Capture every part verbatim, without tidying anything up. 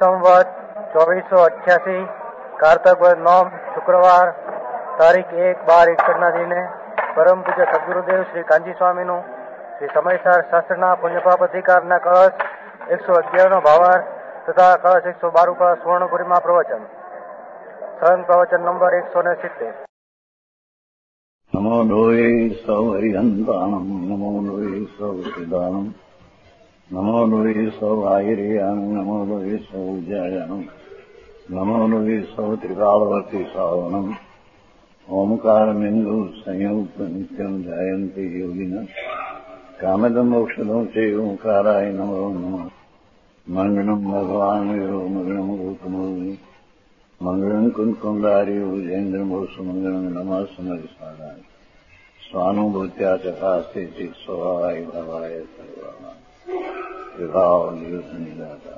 संवत चौबीस सौ अठासी कार्तिक वद नौ शुक्रवार तारीख एक बार इकसठना दिने परम पूज्य सद्गुरुदेव श्री कांजी स्वामी नु श्री समयसार शास्त्रना पुण्यपाप अधिकारना कलश एक सौ अगियार नो भावार्थ तथा कलश एक सौ बारह का स्वर्णपुरी में प्रवचन संघ प्रवचन नंबर एक सौ ने सित्तेर। नमो लोये सौ हरिहंताणम नमो लोये सौ सिदानम नमो लोये सौ आयर्याणम नमो लोये सौ जयानम नमो लोये सौ त्रिकालवर्ती सावनम ओमकारमिंदु संयुक्त नित्यम जायन्ति योगिना कामदम मोक्षदम से ओंकाराय नमो नमः। मंगलम भगवान वीरो मंगलम गौतमोनि मंगलम कुंकुंडारी उजेन्द्र सुमंगलम नमः समरिसाराय स्वानुभूत्या चकास्ते चित स्वभावाय भवाय सर्वाणाम विभाव निदाता।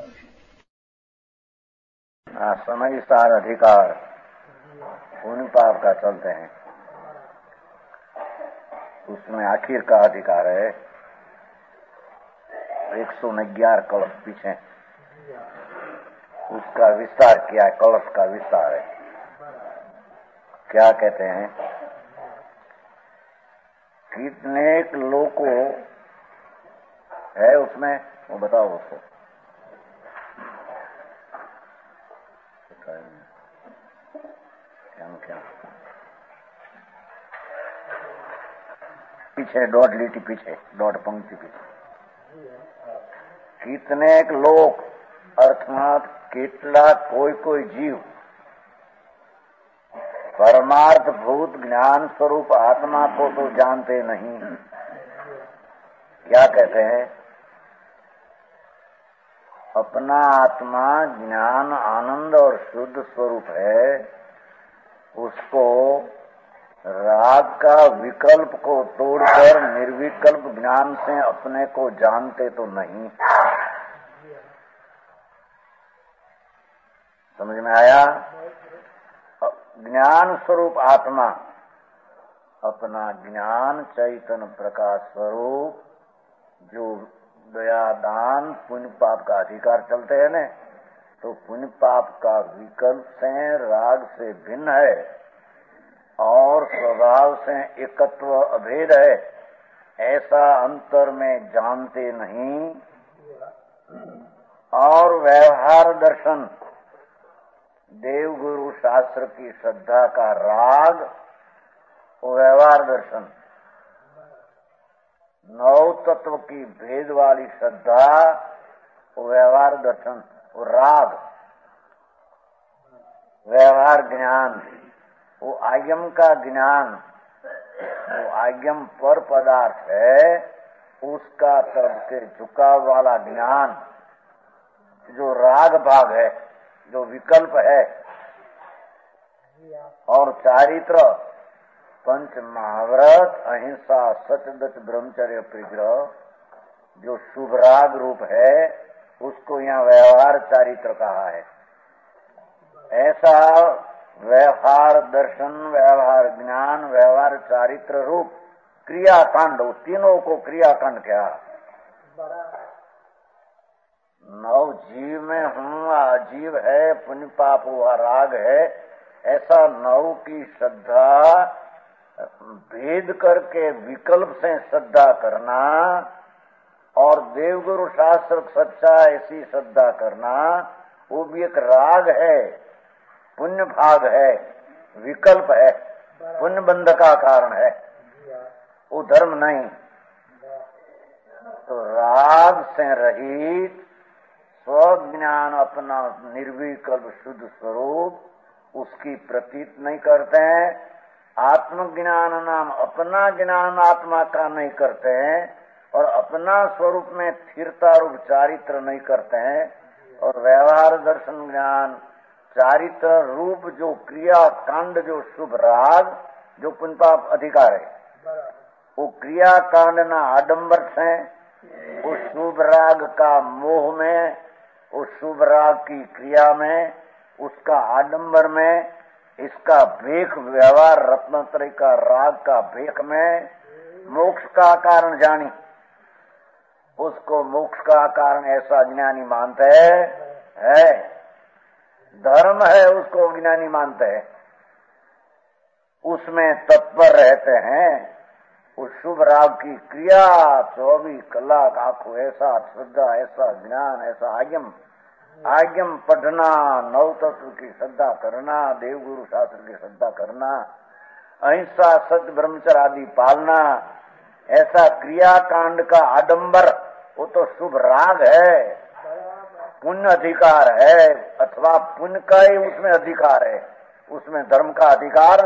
समय सार अधिकार पुण्य पाप का चलते हैं, उसमें आखिर का अधिकार है एक सौ ग्यारह कलश पीछे उसका विस्तार किया है। कलश का विस्तार है, क्या कहते हैं, कितने लोगों है उसमें, वो बताओ उसको। क्या क्या पीछे डॉट लीटी पीछे डॉट पंक्ति पीछे कितने लोग अर्थात कितला कोई कोई जीव परमार्थ भूत ज्ञान स्वरूप आत्मा को तो जानते नहीं। क्या कहते हैं, अपना आत्मा ज्ञान आनंद और शुद्ध स्वरूप है, उसको राग का विकल्प को तोड़कर निर्विकल्प ज्ञान से अपने को जानते तो नहीं। समझ में आया? ज्ञान स्वरूप आत्मा अपना ज्ञान चैतन्य प्रकाश स्वरूप जो दया दान पुण्य पाप का अधिकार चलते हैं न, तो पुण्य पाप का विकल्प से राग से भिन्न है और स्वभाव से एकत्व अभेद है, ऐसा अंतर में जानते नहीं। और व्यवहार दर्शन देव गुरु शास्त्र की श्रद्धा का राग वो व्यवहार दर्शन, नौ तत्व की भेद वाली श्रद्धा वो व्यवहार दर्शन, वो राग व्यवहार ज्ञान, वो आयम का ज्ञान, वो आयम पर पदार्थ है, उसका तब से झुकाव वाला ज्ञान जो राग भाग है, जो विकल्प है। और चारित्र पंच महाव्रत अहिंसा सत्यदत ब्रह्मचर्य परिग्रह जो शुभ राग रूप है, उसको यहाँ व्यवहार चारित्र कहा है। ऐसा व्यवहार दर्शन, व्यवहार ज्ञान, व्यवहार चारित्र रूप क्रियाकांड, तीनों को क्रियाकांड क्या नौ जीव में हूँ, आजीव है, पुण्य पाप हुआ राग है, ऐसा नौ की श्रद्धा भेद करके विकल्प से श्रद्धा करना और देवगुरु शास्त्र सच्चा ऐसी श्रद्धा करना, वो भी एक राग है, पुण्य भाग है, विकल्प है, पुण्य बंध का कारण है, वो धर्म नहीं। तो राग से रहित स्वज्ञान अपना निर्विकल्प शुद्ध स्वरूप उसकी प्रतीत नहीं करते हैं। आत्मज्ञान नाम अपना ज्ञान आत्मा का नहीं करते हैं और अपना स्वरूप में स्थिरता रूप चारित्र नहीं करते हैं। और व्यवहार दर्शन ज्ञान चारित्र रूप जो क्रिया कांड, जो शुभ राग, जो पुण्य पाप अधिकार है, वो क्रिया कांड ना आडंबर से उस शुभ राग का मोह में, उस शुभ राग की क्रिया में, उसका आडंबर में, इसका भेख व्यवहार रत्नत्रय का राग का भेख में मोक्ष का कारण जानी, उसको मोक्ष का कारण ऐसा ज्ञानी मानते है, है धर्म है उसको अज्ञानी मानते हैं, उसमें तत्पर रहते हैं। उस शुभ राग की क्रिया चौबीस कलाक आंखों ऐसा श्रद्धा, ऐसा ज्ञान, ऐसा आगम आगम पढ़ना, नव तत्व की श्रद्धा करना, देवगुरु शास्त्र की श्रद्धा करना, अहिंसा सत्य ब्रह्मचर्य आदि पालना, ऐसा क्रिया कांड का आडंबर, वो तो शुभ राग है, पुण्य अधिकार है, अथवा पुण्य का ही उसमें अधिकार है, उसमें धर्म का अधिकार।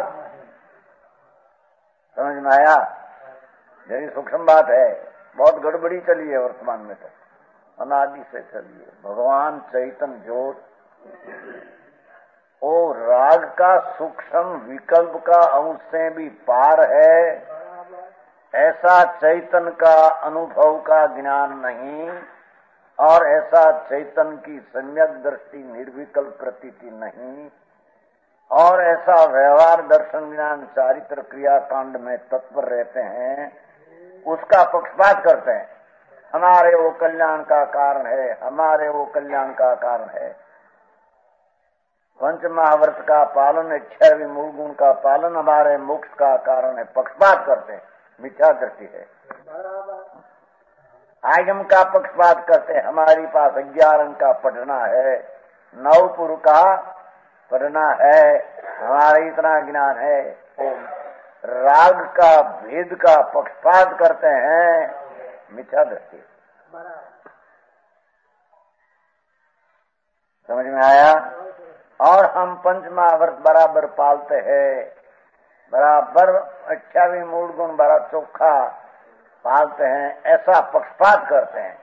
समझ में आया? यही सूक्ष्म बात है, बहुत गड़बड़ी चली है वर्तमान में, तो अनादि से चली है। भगवान चैतन्य ज्योत ओ राग का सूक्ष्म विकल्प का अंश से भी पार है, ऐसा चैतन्य का अनुभव का ज्ञान नहीं, और ऐसा चैतन्य की सम्यक दृष्टि निर्विकल्प प्रतीति नहीं, और ऐसा व्यवहार दर्शन ज्ञान चारित्र क्रिया कांड में तत्पर रहते हैं, उसका पक्षपात करते हैं। हमारे वो कल्याण का कारण है, हमारे वो कल्याण का कारण है। पंच महाव्रत का पालन, इच्छा विमूल गुण का पालन हमारे मोक्ष का कारण है, पक्षपात करते हैं, मिथ्या दृष्टि है। आगम का पक्षपात करते हैं, हमारी पास ग्यारह अंक का पढ़ना है, नवपुर का पढ़ना है, हमारा इतना ज्ञान है। वो राग का भेद का पक्षपात करते हैं, मिथ्या दृष्टि। समझ में आया? और हम पंच महाव्रत बराबर पालते हैं, बराबर अच्छा भी मूल गुण बड़ा चोखा पालते हैं, ऐसा पक्षपात करते हैं।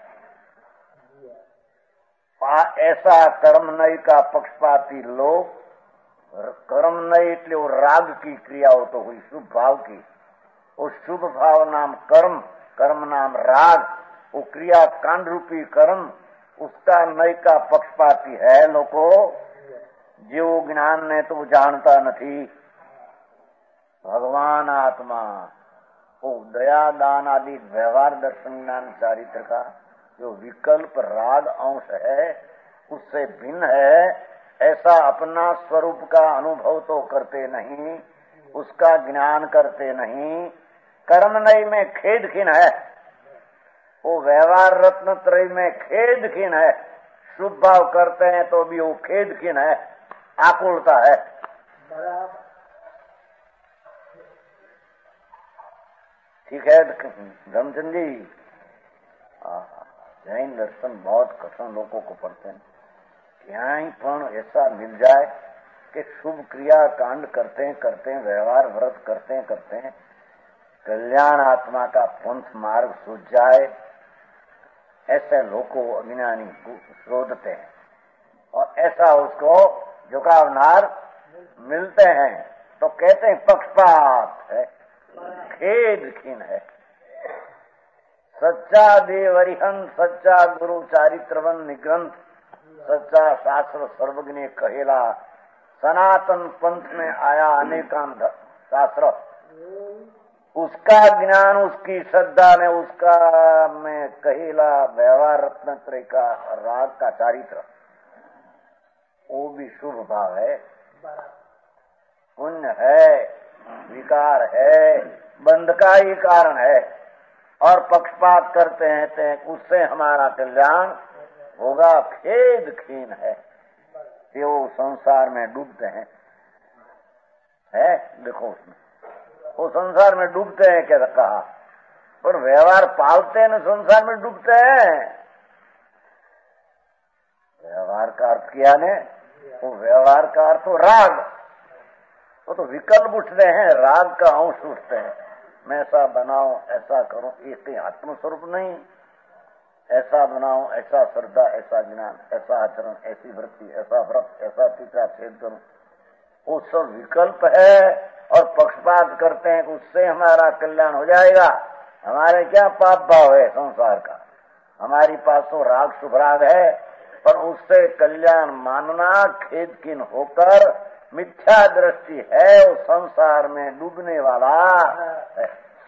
ऐसा कर्म नई का पक्षपाती लोग, कर्म नई એટલે वो राग की क्रिया हो तो हुई शुभ भाव की, वो शुभ भाव नाम कर्म, कर्म नाम राग, वो क्रिया कांड रूपी कर्म, उसका नई का पक्षपाती है। लोगों जो ज्ञान ने तो जानता नहीं, भगवान आत्मा वो दया दान आदि व्यवहार दर्शन ज्ञान चारित्र का जो विकल्प राग अंश है उससे भिन्न है, ऐसा अपना स्वरूप का अनुभव तो करते नहीं, उसका ज्ञान करते नहीं। कर्म नई में खेद खीन है, वो व्यवहार रत्न त्रय में खेद खीन है, शुभ भाव करते हैं तो भी वो खेद खीन है, आकुलता है। ठीक है धर्मचंद जी, जैन दर्शन बहुत कठिन लोगों को पढ़ते हैं, क्यांय पण ऐसा मिल जाए कि शुभ क्रिया कांड करते हैं करते हैं, व्यवहार व्रत करते हैं करते हैं, कल्याण आत्मा का पंथ मार्ग सूझ जाए, ऐसे लोगों अज्ञानी शोधते हैं और ऐसा उसको झुकावनार मिलते हैं तो कहते हैं पक्षपात है, खेद खीन है। सच्चा देवरिहन, सच्चा गुरु चारित्रवन निग्रंथ, सच्चा शास्त्र सर्वज्ञ कहेला, सनातन पंथ में आया अनेकांत शास्त्र, उसका ज्ञान उसकी श्रद्धा ने उसका में कहेला व्यवहार रत्नत्रय का राग का चारित्र, वो भी शुभ भाव है, पुण्य है, विकार है, बंध का ही कारण है, और पक्षपात करते हैं तो उससे हमारा कल्याण होगा, खेद खीन है कि वो संसार में डूबते हैं। है देखो उसमें वो संसार में डूबते हैं क्या कहा, पर व्यवहार पालते हैं ना संसार में डूबते हैं। व्यवहार का अर्थ किया ने, वो व्यवहार का अर्थ तो राग, वो तो विकल्प उठते हैं, राग का अंश उठते हैं, मैं ऐसा बनाऊं ऐसा करूं, इसके आत्मस्वरूप नहीं, ऐसा बनाऊं ऐसा श्रद्धा ऐसा ज्ञान ऐसा आचरण ऐसी वृत्ति ऐसा व्रत ऐसा तीसरा छेद करूं, वो सब विकल्प है और पक्षपात करते हैं कि उससे हमारा कल्याण हो जाएगा। हमारे क्या पाप भाव है संसार का, हमारी पास तो राग शुभ राग है, पर उससे कल्याण मानना खेद खीन होकर मिथ्या दृष्टि है, वो संसार में डूबने वाला है।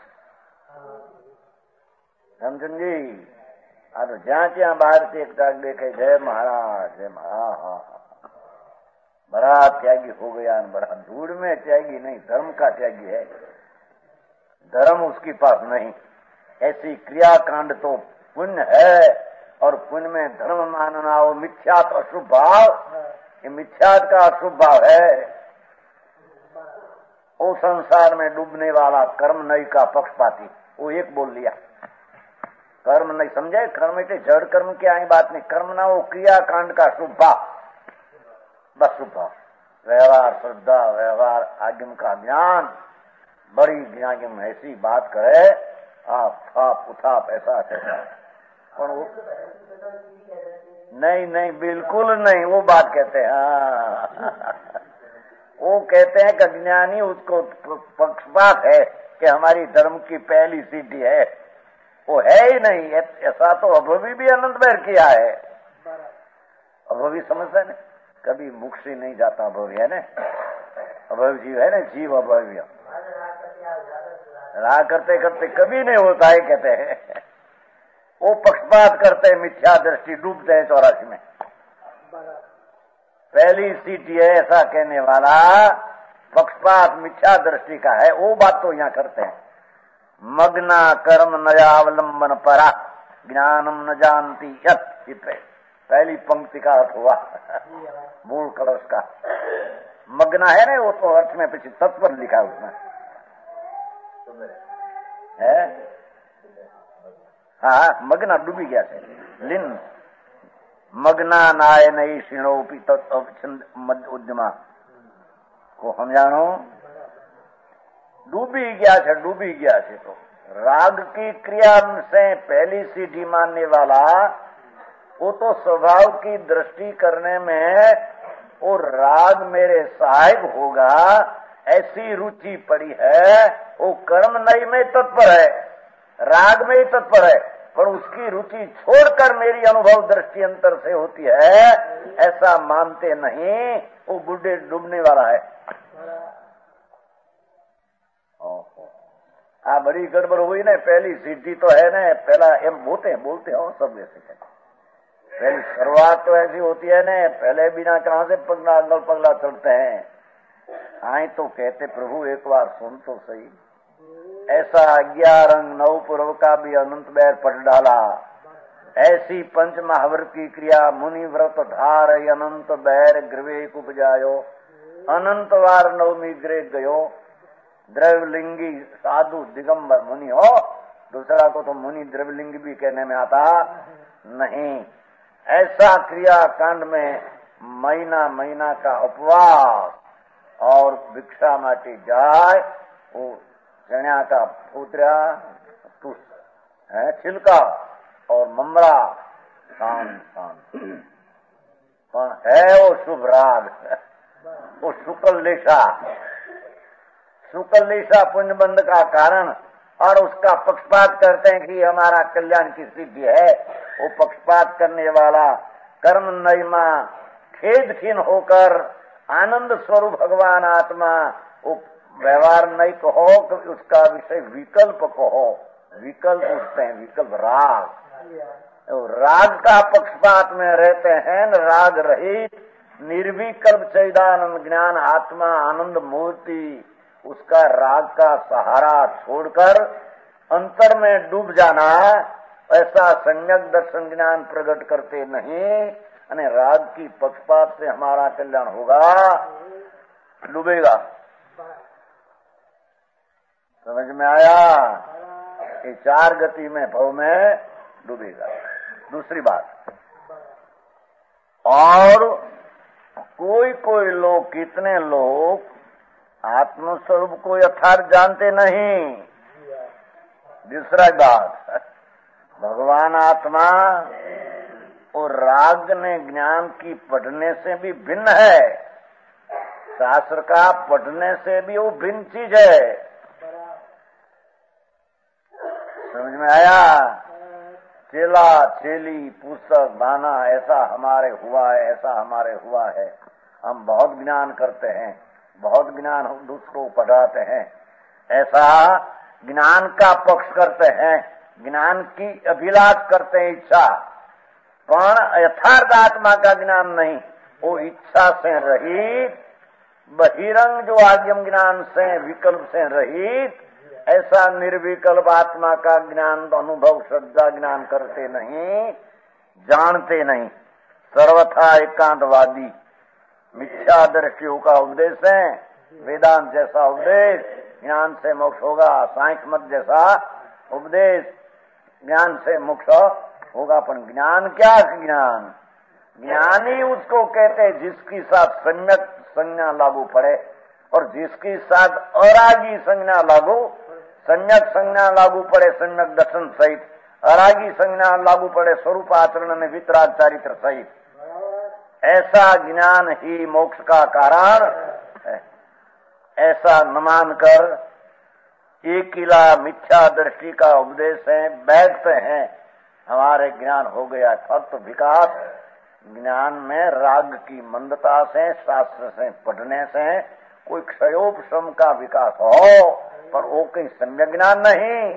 समझन जी आ तो ज्या त्या बहार से एक टाक देखे, जय महाराज जय महाराज। बड़ा त्यागी हो गया, बड़ा धूड़ में त्यागी नहीं, धर्म का त्यागी है, धर्म उसके पास नहीं। ऐसी क्रियाकांड तो पुण्य है, और पुण्य में धर्म मानना, वो मिथ्यात अशुभ भाव, ये मिथ्यात का अशुभ भाव है। वो संसार में डूबने वाला कर्म नहीं का पक्षपाती, वो एक बोल लिया, कर्म नहीं समझे, कर्म के जड़ कर्म की आई बात नहीं, कर्म ना वो क्रियाकांड का शुभ भाव, बस शुभ भाव, व्यवहार श्रद्धा, व्यवहार आगम का ज्ञान, बड़ी ज्ञान ऐसी बात करे, आप थाप उठाप ऐसा ऐसा, और वो नहीं नहीं बिल्कुल नहीं, वो बात कहते हैं। हाँ वो कहते हैं कि ज्ञानी उसको पक्षपात है कि हमारी धर्म की पहली सीढ़ी है, वो है ही नहीं। ऐसा तो अभवी भी अनंत बैर किया है, अभवी समझते न, कभी मुख से नहीं जाता अभवी है न, अभवी जीव है न, जीव अभवी राह करते करते कभी नहीं होता है कहते हैं। वो पक्षपात करते हैं, मिथ्या दृष्टि, डूबते हैं चौरासी में। पहली सीट है ऐसा कहने वाला पक्षपात मिथ्या दृष्टि का है, वो बात तो यहाँ करते हैं। मग्ना कर्म नयावलंबन परा ज्ञानम न जानती यत, पहली पंक्ति का अर्थ हुआ मूल कलश का। मग्ना है ना, वो तो अर्थ में पीछे तत्पर लिखा उसमें है। हाँ मग्ना डूबी गया थे, लिन मग्ना नाय नई शिणोपी मध्य उद्यमा को हम जानो डूबी गया है, डूबी गया है। तो राग की क्रिया से पहली सीढ़ी मानने वाला वो तो स्वभाव की दृष्टि करने में वो राग मेरे सहायक होगा ऐसी रुचि पड़ी है, वो कर्म नहीं में तत्पर है, राग में ही तत्पर है, पर उसकी रुचि छोड़कर मेरी अनुभव दृष्टि अंतर से होती है, ऐसा मानते नहीं। वो बुढ़े डूबने वाला है। आ बड़ी गड़बड़ हुई ना, पहली सिद्धि तो है ना, पहला एम बोलते हैं बोलते हो सब ऐसे कहते, पहली शुरुआत तो ऐसी होती है ना, पहले बिना कहां से पगला अंगल पगला चलते हैं। आए तो कहते प्रभु एक बार सुन तो सही, ऐसा ग्यारह रंग नौ पूर्व का भी अनंत बैर पट डाला, ऐसी पंच महाव्रत की क्रिया मुनि व्रत धार अनंत बैर ग्रवे उपजायो, अनंत वार नवमी ग्रे गयो, द्रवलिंगी साधु दिगंबर मुनि हो। दूसरा को तो मुनि द्रवलिंगी भी कहने में आता नहीं। ऐसा क्रिया कांड में महीना महीना का उपवास और भिक्षा माटी जाए, वो चण्या का फूतरा है छिलका और ममरा शांत शांत पर है वो शुभ राग, वो शुक्ल लेशा, शुक्ल लेशा पुण्यबंध का कारण, और उसका पक्षपात करते हैं कि हमारा कल्याण की सिद्धि है। वो पक्षपात करने वाला कर्म नयमा खेदखीन होकर आनंद स्वरूप भगवान आत्मा, वो व्यवहार नहीं कहो, उसका विषय विकल्प कहो, विकल्प उठते हैं, विकल्प राग, राग का पक्षपात में रहते हैं। राग रहित निर्विकल्प चैदानंद ज्ञान आत्मा आनंद मूर्ति, उसका राग का सहारा छोड़कर अंतर में डूब जाना, ऐसा सम्यक दर्शन ज्ञान प्रकट करते नहीं। अने राग की पक्षपात से हमारा कल्याण होगा, डूबेगा। समझ में आया? ये चार गति में भव में डूबेगा। दूसरी बात, और कोई कोई लोग, कितने लोग आत्मस्वरूप को यथार्थ जानते नहीं। दूसरा बात, भगवान आत्मा और राग ने ज्ञान की पढ़ने से भी भिन्न है, शास्त्र का पढ़ने से भी वो भिन्न चीज है। समझ में आया? चेला चेली पुस्तक बाना ऐसा हमारे हुआ है, ऐसा हमारे हुआ है, हम बहुत ज्ञान करते हैं, बहुत ज्ञान हम दूसरों को पढ़ाते हैं, ऐसा ज्ञान का पक्ष करते हैं, ज्ञान की अभिलाष करते हैं, इच्छा, पर यथार्थ आत्मा का ज्ञान नहीं। वो इच्छा से रहित, बहिरंग जो आद्यम ज्ञान से विकल्प से रहित, ऐसा निर्विकल्प आत्मा का ज्ञान अनुभव श्रद्धा ज्ञान करते नहीं, जानते नहीं। सर्वथा एकांतवादी मिथ्या दृष्टियों का उपदेश है। वेदांत जैसा उपदेश ज्ञान से मोक्ष होगा, सांख्य मत जैसा उपदेश ज्ञान से मोक्ष होगा। पर ज्ञान क्या ज्ञान? ज्ञानी उसको कहते हैं जिसकी साथ सम्यक संज्ञा लागू पड़े, और जिसकी साथ अरागी संज्ञा लागू, सम्यक संज्ञा लागू पड़े सम्यक दर्शन सहित, अरागी संज्ञा लागू पड़े स्वरूप आचरण में वितराग चारित्र सहित, ऐसा ज्ञान ही मोक्ष का कारण है। ऐसा न मानकर एक किला मिथ्या दृष्टि का उपदेश है, बैठते हैं हमारे ज्ञान हो गया। फक्त विकास ज्ञान में राग की मंदता से, शास्त्र से पढ़ने से कोई क्षयोपशम का विकास हो, पर वो कहीं सम्यक ज्ञान नहीं।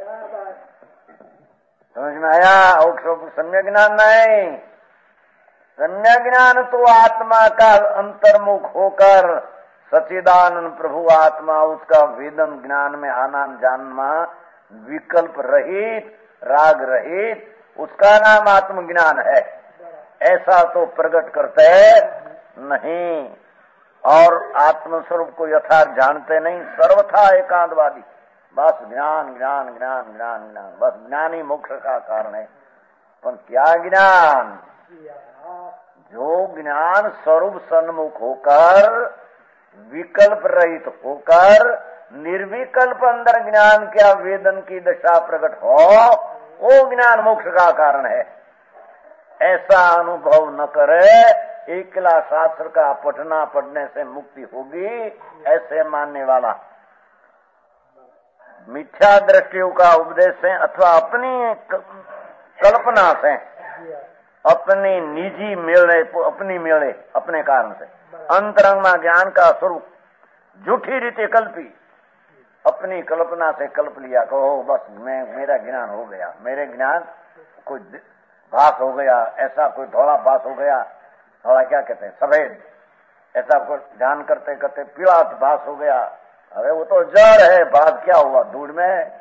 समझ में आया? वो सम्यक ज्ञान नहीं। सम्यक ज्ञान तो आत्मा का अंतर्मुख होकर सच्चिदानंद प्रभु आत्मा, उसका वेदन ज्ञान में आना जानना, विकल्प रहित, राग रहित, उसका नाम आत्मज्ञान है। ऐसा तो प्रकट करते नहीं, और आत्मस्वरूप को यथार्थ जानते नहीं। सर्वथा एकांतवादी, बस ज्ञान ज्ञान ज्ञान ज्ञान ज्ञान, बस ज्ञान ही मोक्ष का कारण है। पर क्या ज्ञान? जो ज्ञान स्वरूप सन्मुख होकर, विकल्प रहित होकर, निर्विकल्प अंदर ज्ञान क्या वेदन की दशा प्रकट हो, वो ज्ञान मोक्ष का कारण है। ऐसा अनुभव न करे, एकला शास्त्र का पठना पढ़ने से मुक्ति होगी, ऐसे मानने वाला मिथ्या दृष्टियों का उपदेश से अथवा अपनी कल्पना से, अपनी निजी मेले, अपनी मेले, अपने कारण से अंतरंग में ज्ञान का स्वरूप झूठी रीति कल्पी, अपनी कल्पना से कल्प लिया, कहो बस मैं मेरा ज्ञान हो गया, मेरे ज्ञान कोई भास हो गया, ऐसा कोई थोड़ा भास हो गया, थोड़ा क्या कहते हैं सफेद, ऐसा कोई ध्यान करते करते पीला भास हो गया। अरे वो तो जड़ है, भास क्या हुआ धूड़ में।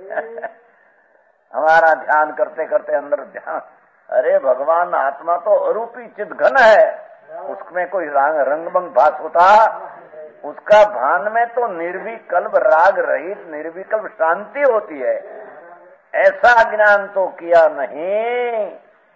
हमारा ध्यान करते करते अंदर ध्यान, अरे भगवान आत्मा तो अरूपी चित घन है, उसमें कोई रंगबंग भास होता, उसका भान में तो निर्विकल्प राग रहित निर्विकल्प शांति होती है। ऐसा ज्ञान तो किया नहीं।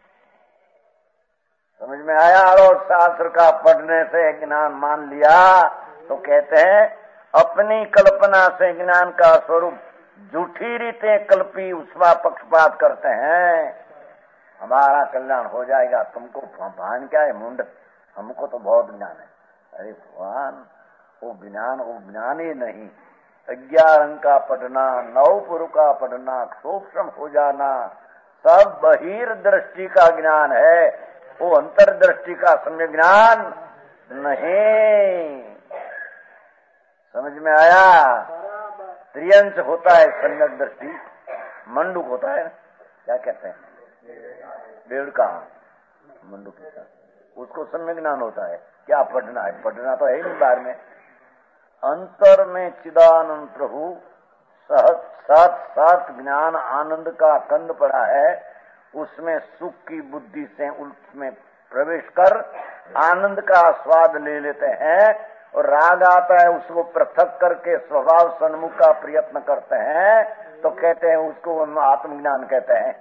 समझ में आया? और शास्त्र का पढ़ने से ज्ञान मान लिया तो कहते हैं अपनी कल्पना से ज्ञान का स्वरूप झूठी रीतें कल्पी, उसका पक्षपात करते हैं। हमारा कल्याण हो जाएगा, तुमको भान क्या है मुंड, हमको तो बहुत ज्ञान है। अरे भगवान, वो ज्ञान वो ज्ञान ही नहीं। ग्यारह अंक का पढ़ना, नवपुर का पढ़ना, सूक्ष्म हो जाना, सब बहिर्दृष्टि का ज्ञान है, वो अंतर्दृष्टि का सम्य ज्ञान नहीं। समझ में आया? त्रियंश होता है सम्यक दृष्टि, मंडूक होता है, क्या कहते हैं डेढ़ का मंडूक, उसको सम्यक ज्ञान होता है। क्या पढ़ना है? पढ़ना तो है नहीं बाहर में। अंतर में चिदानंद प्रभु सहत सात सात ज्ञान आनंद का कंद पड़ा है, उसमें सुख की बुद्धि से उसमें प्रवेश कर आनंद का स्वाद ले लेते हैं, और राग आता है उसको पृथक करके स्वभाव सन्मुख का प्रयत्न करते हैं, तो कहते हैं उसको आत्मज्ञान कहते हैं।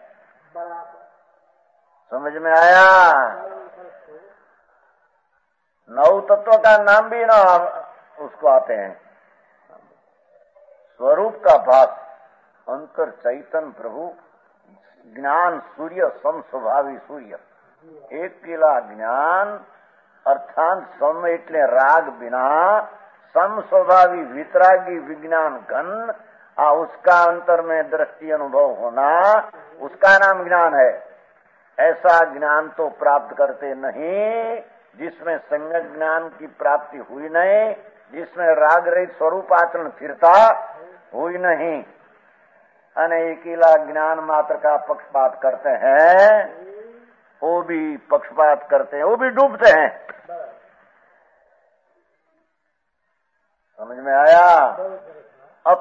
समझ में आया? नौ तत्व का नाम भी ना उसको आते हैं। स्वरूप का भास, अंतर चैतन्य प्रभु, ज्ञान सूर्य, सम स्वभावी सूर्य, एक किला ज्ञान अर्थात सम एटले राग बिना सम स्वभावी वितरागी विज्ञान घन, आ उसका अंतर में दृष्टि अनुभव होना, उसका नाम ज्ञान है। ऐसा ज्ञान तो प्राप्त करते नहीं जिसमें सम्यक ज्ञान की प्राप्ति हुई नहीं, जिसमें राग रहित स्वरूप आचरण फिरता हुई नहीं। अनेकीला ज्ञान मात्र का पक्षपात करते हैं, वो भी पक्षपात करते हैं, वो भी डूबते हैं।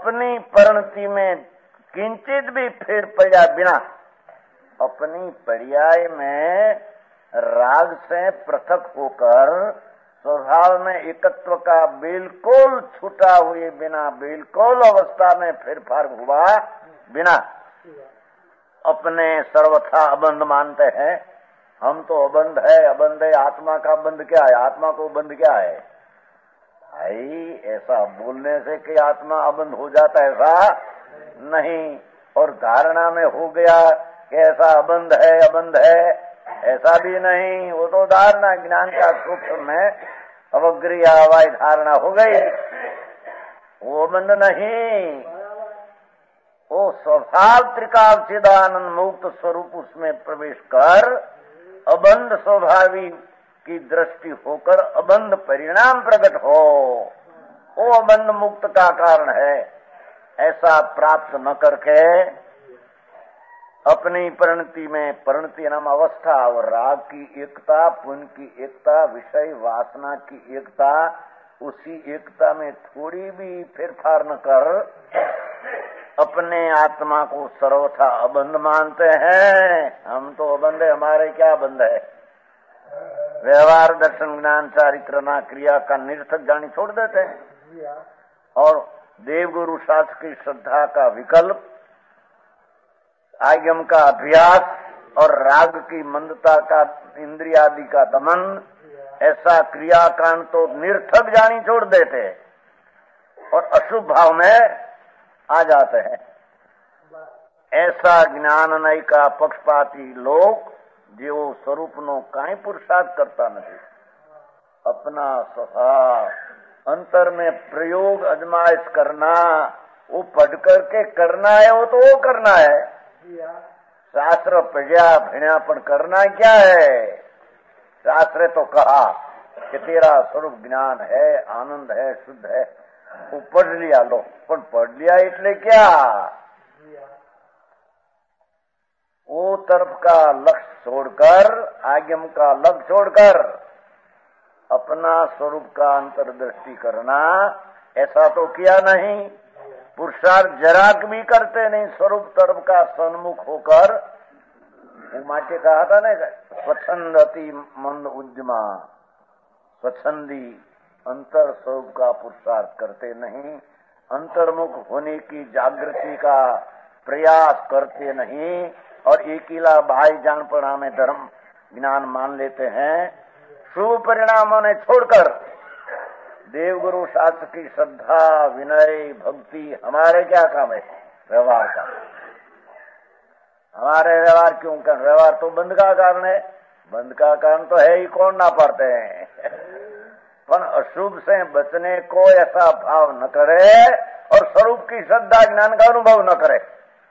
अपनी परिणति में किंचित भी फेर पड़ा बिना, अपनी पर्याय में राग से पृथक होकर स्वभाव में एकत्व का बिल्कुल छूटा हुए बिना, बिल्कुल अवस्था में फेरफार हुआ बिना अपने सर्वथा अबंध मानते हैं। हम तो अबंध है, अबंध है। आत्मा का बंध क्या है? आत्मा को बंध क्या है भाई? ऐसा बोलने से कि आत्मा अबंध हो जाता है, ऐसा नहीं। और धारणा में हो गया कि ऐसा अबंध है, अबंध है, ऐसा भी नहीं। वो तो धारणा, ज्ञान का सूक्ष्म में अवग्रिया हवाई धारणा हो गई, वो अबंध नहीं। वो स्वभाव त्रिकाल मुक्त स्वरूप उसमें प्रवेश कर अबंध स्वभावी की दृष्टि होकर अबंध परिणाम प्रकट हो, वो अबंध मुक्त का कारण है। ऐसा प्राप्त न करके अपनी परिणति में, परिणति नाम अवस्था और राग की एकता, पुण्य की एकता, विषय वासना की एकता, उसी एकता में थोड़ी भी फेरफार न कर अपने आत्मा को सर्वथा अबंध मानते हैं। हम तो अबंध है, हमारे क्या बंध है? व्यवहार, दर्शन, ज्ञान, चारित्र, क्रिया का निरर्थक जानी छोड़ देते हैं और देवगुरु शास्त्र की श्रद्धा का विकल्प, आगम का अभ्यास और राग की मंदता का, इंद्रियादि का दमन, ऐसा क्रियाकांड तो निरर्थक जानी छोड़ देते और अशुभ भाव में आ जाते हैं। ऐसा ज्ञान नहीं का पक्षपाती लोग जो स्वरूप नो काई पुरुषार्थ करता नहीं, अपना स्वभाव अंतर में प्रयोग अजमाइश करना, वो पढ़ करके करना है, वो तो वो करना है। शास्त्र पढ़िया भिड़ियापन करना क्या है? शास्त्र तो कहा कि तेरा स्वरूप ज्ञान है, आनंद है, शुद्ध है, वो पढ़ लिया लो, पर पढ़ लिया इसलिए क्या? वो तरफ का लक्ष्य छोड़कर, आगम का लक्ष्य छोड़कर अपना स्वरूप का अंतर्दृष्टि करना, ऐसा तो किया नहीं। पुरुषार्थ जरा भी करते नहीं, स्वरूप तरफ का सन्मुख होकर। माटे कहा था ना, स्वच्छंदति मंद उद्यमा, स्वच्छंदी अंतर स्वरूप का पुरुषार्थ करते नहीं, अंतर्मुख होने की जागृति का प्रयास करते नहीं और एकीला भाई जान पड़ा में धर्म ज्ञान मान लेते हैं। शुभ परिणामों ने छोड़कर देवगुरु शास्त्र की श्रद्धा, विनय, भक्ति हमारे क्या काम है? व्यवहार का। हमारे व्यवहार क्यों कर? व्यवहार तो बंद का कारण है। बंद का कारण तो है ही, कौन ना पढ़ते हैं। पर अशुभ से बचने को ऐसा भाव न करे और स्वरूप की श्रद्धा ज्ञान का अनुभव न करे।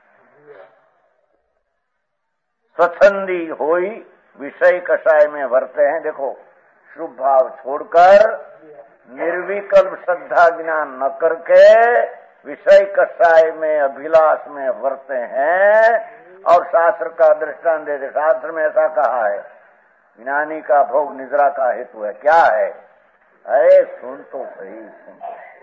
स्वच्छंदी होई विषय कषाय में वर्ते हैं। देखो, शुभ भाव छोड़कर निर्विकल्प श्रद्धा ज्ञान न करके विषय कषाय में, अभिलाष में वर्ते हैं और शास्त्र का दृष्टांत देते। शास्त्र में ऐसा कहा है, ज्ञानी का भोग निद्रा का हेतु है। क्या है? अरे सुन तो सही, सुन।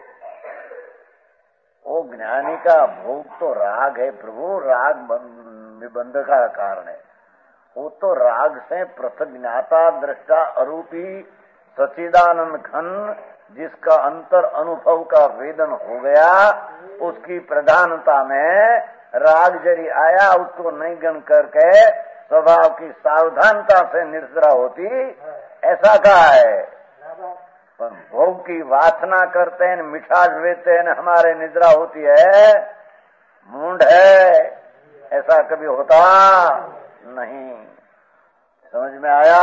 वो ज्ञानी का भोग तो राग है प्रभु, राग निबंध का कारण है। वो तो राग से पृथक ज्ञाता, दृष्टा, अरूपी सच्चिदानंद घन, जिसका अंतर अनुभव का वेदन हो गया, उसकी प्रधानता में राग जरी आया, उसको नहीं गण करके स्वभाव की सावधानता से निद्रा होती, ऐसा कहा है। पर भोग की वासना करते हैं, मिठास लेते हैं, हमारे निद्रा होती है, मूंड है, ऐसा कभी होता नहीं। समझ में आया?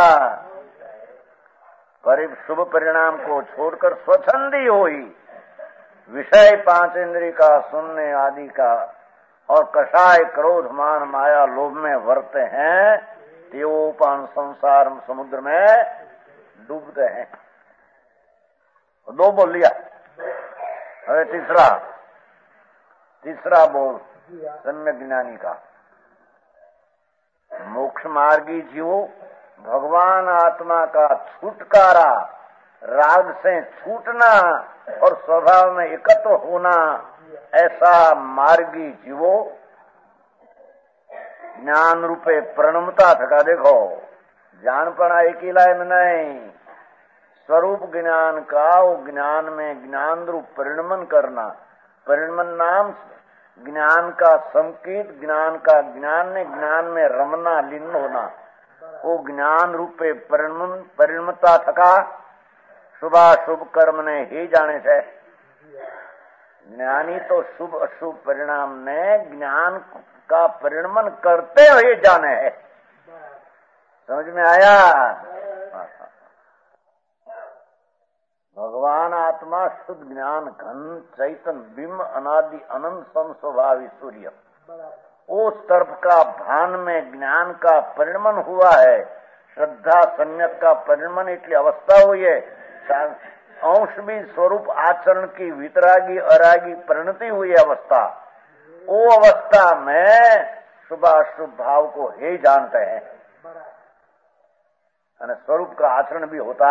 करीब शुभ परिणाम को छोड़कर स्वच्छंदी हुई विषय पांच इंद्रिय का, सुनने आदि का और कषाय, क्रोध, मान, माया, लोभ में वर्ते हैं, देवोपान संसार समुद्र में डूबते हैं। दो बोल लिया, अरे तीसरा तीसरा बोल सम्यक ज्ञानी का। मोक्ष मार्गी जीव भगवान आत्मा का छुटकारा, राग से छूटना और स्वभाव में एकत्व होना, ऐसा मार्गी जीवो ज्ञान रूपे प्रणमता थका। देखो ज्ञान पड़ा एक ही लाइन नहीं, स्वरूप ज्ञान का वो ज्ञान में ज्ञान रूप परिणमन करना। परिणमन नाम ज्ञान का संकेत, ज्ञान का ज्ञान ने ज्ञान में रमना लीन होना, वो ज्ञान रूपे परिणमन परिणमता थका। शुभाशुभ कर्म ने ही जाने से ज्ञानी तो शुभ अशुभ परिणाम ने ज्ञान का परिणमन करते हुए जाने है। समझ में आया? भगवान आत्मा शुद्ध ज्ञान घन चैतन बिंब अनादि अनंत समस्वभावी सूर्य, उस तरफ का भान में ज्ञान का परिणमन हुआ है। श्रद्धा सम्यक का परिणमन इतनी अवस्था हुई है। अंश भी स्वरूप आचरण की वितरागी अरागी परिणति हुई अवस्था, वो अवस्था में शुभाशुभ भाव को ही जानते हैं। स्वरूप का आचरण भी होता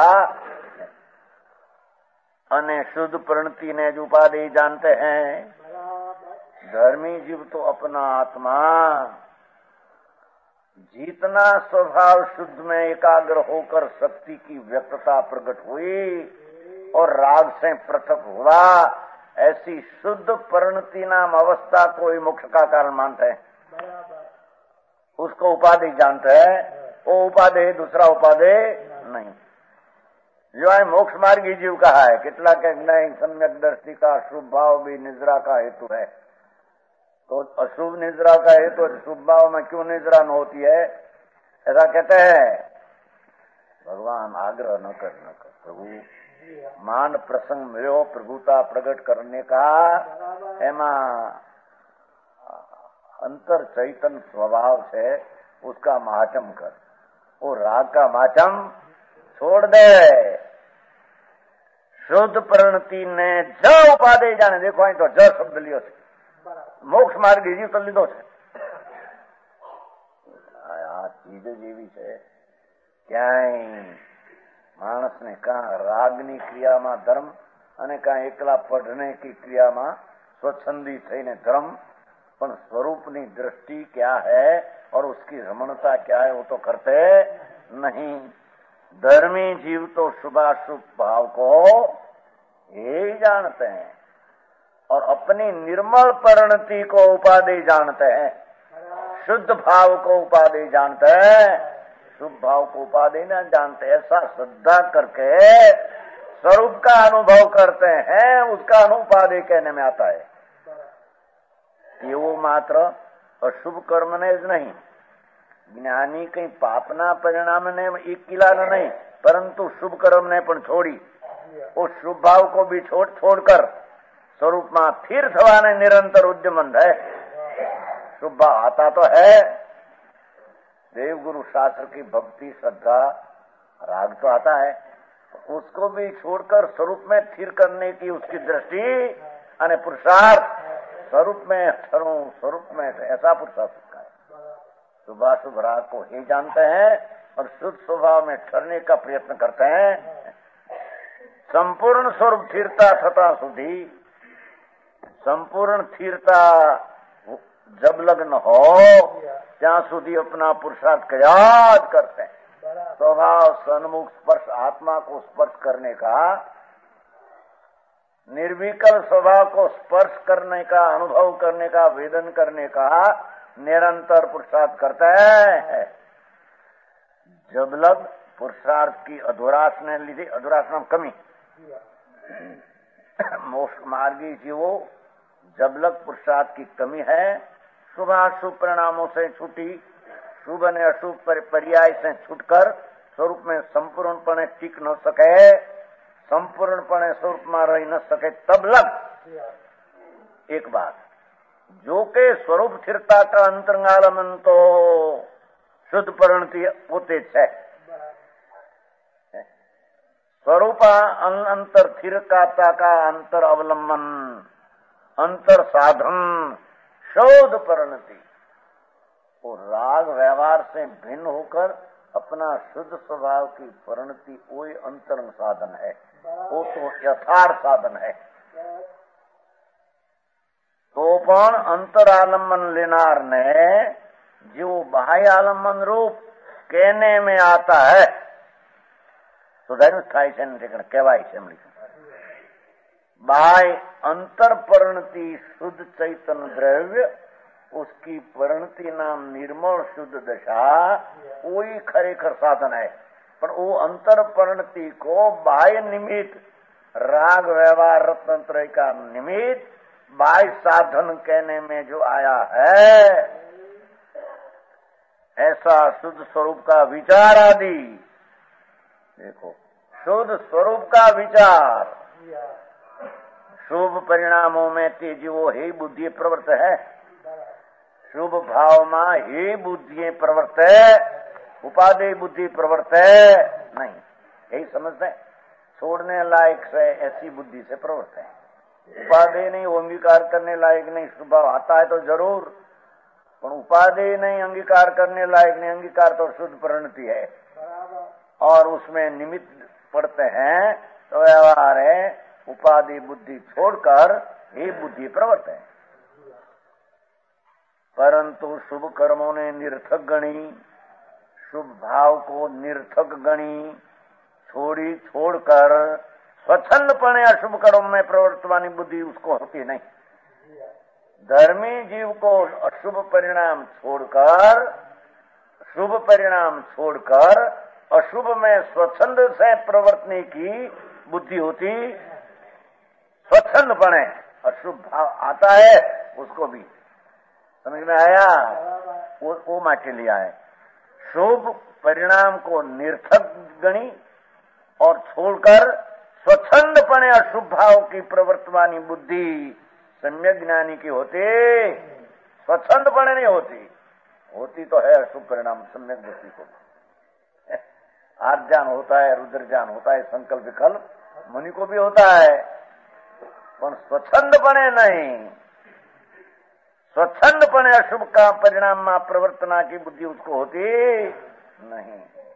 अने शुद्ध परिणति ने जो उपाधि जानते हैं। धर्मी जीव तो अपना आत्मा जितना स्वभाव शुद्ध में एकाग्र होकर शक्ति की व्यक्तता प्रकट हुई और राग से पृथक हुआ, ऐसी शुद्ध परिणति नाम अवस्था को ही मोक्ष का कारण मानते हैं। उसको उपाधि जानते हैं, वो उपाधि दूसरा उपाधि नहीं। जो है मोक्ष मार्गी जीव कहा है, कितला के नहीं सम्यक दृष्टि का शुभ भाव भी निद्रा का हेतु है। तो अशुभ निद्रा का हेतु तो शुभ भाव में क्यों निद्रा न होती है, ऐसा कहते हैं। भगवान आग्रह न कर न कर प्रभु मान प्रसंग मिलो प्रभुता प्रकट करने का, एमा अंतर चैतन स्वभाव से उसका माचम कर, वो राग का माचम छोड़ दे। शुद्ध परिणति ने ज उपाधि जाने। देखो आई तो ज शब्द लियो छे, मोक्ष मार्ग जीव तो લીધો છે। આ ચીજ જેવી છે, ક્યાંય માણસને કાં રાગની ક્રિયામાં ધર્મ અને કાં એકલા પઢને की ક્રિયામાં स्वच्छंदी થઈને ધર્મ, પણ स्वरूपની दृष्टि क्या है और उसकी रमणता क्या है वो तो करते नहीं। धर्मी जीव तो शुभाशुभ भाव को यही जानते हैं और अपनी निर्मल परिणति को उपाधि जानते हैं। शुद्ध भाव को उपाधि जानते हैं, शुभ भाव को उपाधि न जानते। ऐसा श्रद्धा करके स्वरूप का अनुभव करते हैं, उसका अनुपाधि कहने में आता है। ये वो मात्र अशुभ कर्म ने नहीं, ज्ञानी कहीं पापना परिणाम ने एक किला नहीं, परंतु शुभ कर्म ने पण छोड़ी। उस शुभ भाव को भी छोड़ छोड़कर स्वरूप में फिर थवाने निरंतर उद्यमन है। शुभ भाव आता तो है, देव गुरु शास्त्र की भक्ति श्रद्धा राग तो आता है, उसको भी छोड़कर स्वरूप में स्थिर करने की उसकी दृष्टि अने पुरुषार्थ स्वरूप में ठहरूं, स्वरूप में ऐसा पुरुषार्थ का है। शुभाशुभ राग को ही जानते हैं और शुद्ध स्वभाव में ठहरने का प्रयत्न करते हैं। संपूर्ण स्वरूप स्थिरता थता सुधी, संपूर्ण स्थिरता जब लग्न हो ત્યાં સુધી अपना पुरुषार्थ का याद करते हैं। स्वभाव सन्मुख स्पर्श आत्मा को स्पर्श करने का, निर्विकल स्वभाव को स्पर्श करने का, अनुभव करने का, वेदन करने का निरंतर पुरुषार्थ करते हैं। जब लग पुरुषार्थ की अधुराश ने लीधी, अधुराश नाम कमी, मोक्ष मार्गी जीवो जब लग पुरुषार्थ की कमी है, शुभाशुभ परिणामों से छूटी, शुभ ने अशुभ पर्याय से छूटकर स्वरूप में संपूर्णपणे टिक न सके, संपूर्णपणे स्वरूप में रही न सके, तब लग एक बात जो के स्वरूप स्थिरता का अंतरंगालमन तो शुद्ध परिणति पोते छे। स्वरूप अंतर स्थिरता का अंतर अवलंबन, अंतर साधन शोध परिणति, वो राग व्यवहार से भिन्न होकर अपना शुद्ध स्वभाव की परिणति कोई अंतरंग साधन है, वो तो यथार्थ साधन है। પણ अंतरालंबन लेनार ने जो बाह्य आलंबन रूप कहने में आता है सुधार्યું થાય છે ને કહેવાય છે એમની बाह्य अंतर परिणति शुद्ध चैतन्य द्रव्य उसकी परिणति नाम निर्मल शुद्ध दशा वही खरेखर साधन है। पर वो अंतर परिणति को बाह्य निमित्त राग व्यवहार रत्नत्रय का निमित्त बाह्य साधन कहने में जो आया है ऐसा शुद्ध स्वरूप का विचार आदि देखो शुद्ध स्वरूप का विचार शुभ परिणामों में तेजी वो ही बुद्धि प्रवृत्त है। शुभ भाव में ही बुद्धि प्रवृत्त है उपादेय बुद्धि प्रवृत्त है नहीं यही समझते हैं। छोड़ने लायक से ऐसी बुद्धि से प्रवृत्त है उपादेय नहीं वो अंगीकार करने लायक नहीं। शुभ भाव आता है तो जरूर पर उपादेय नहीं अंगीकार करने लायक नहीं। अंगीकार तो शुद्ध परिणति है और उसमें निमित्त पड़ते हैं तो व्यवहार है उपाधि बुद्धि छोड़कर ही बुद्धि प्रवृत्त है। परंतु शुभ कर्मों ने निर्थक गणी शुभ भाव को निर्थक गणी छोड़ी छोड़कर स्वच्छंदपणे अशुभ कर्म में प्रवर्तवानी बुद्धि उसको होती नहीं। धर्मी जीव को अशुभ परिणाम छोड़कर शुभ परिणाम छोड़कर अशुभ में स्वच्छंद से प्रवर्तने की बुद्धि होती। स्वच्छंदपणे अशुभ भाव आता है उसको भी समझ में आया वो, वो माटे लिया है। शुभ परिणाम को निर्थक गणी और छोड़कर स्वच्छंदपणे अशुभ भाव की प्रवर्तवानी बुद्धि सम्यक ज्ञानी की होती स्वच्छंदपणे नहीं होती। होती तो है अशुभ परिणाम सम्यक बुद्धि को आर्ज्ञान होता है रुद्र ज्ञान होता है संकल्प विकल्प मुनि को भी होता है पर स्वच्छंदपणे नहीं। स्वच्छंदपणे अशुभ का परिणाम में प्रवर्तना की बुद्धि उसको होती नहीं।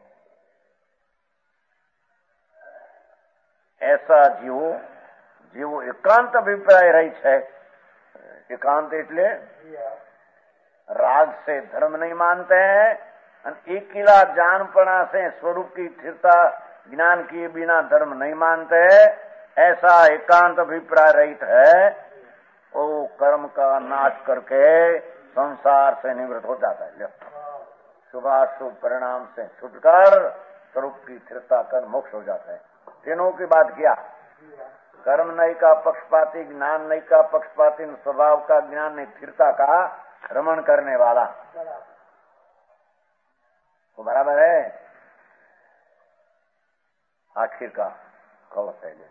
ऐसा जीव जीव एकांत अभिप्राय रहित है। एकांत એટલે राग से धर्म नहीं मानते हैं एकीला जानपणा से स्वरूप की स्थिरता ज्ञान किए बिना धर्म नहीं मानते। ऐसा एकांत अभिप्राय रहित है वो कर्म का नाश करके संसार से निवृत्त हो जाता है। शुभाशुभ परिणाम से छुटकर स्वरूप की स्थिरता कर मोक्ष हो जाता है। तीनों की बात किया कर्म नहीं का पक्षपाती ज्ञान नहीं का पक्षपाती स्वभाव का ज्ञान नहीं स्थिरता का रमण करने वाला तो बराबर है। आखिर का कल पहले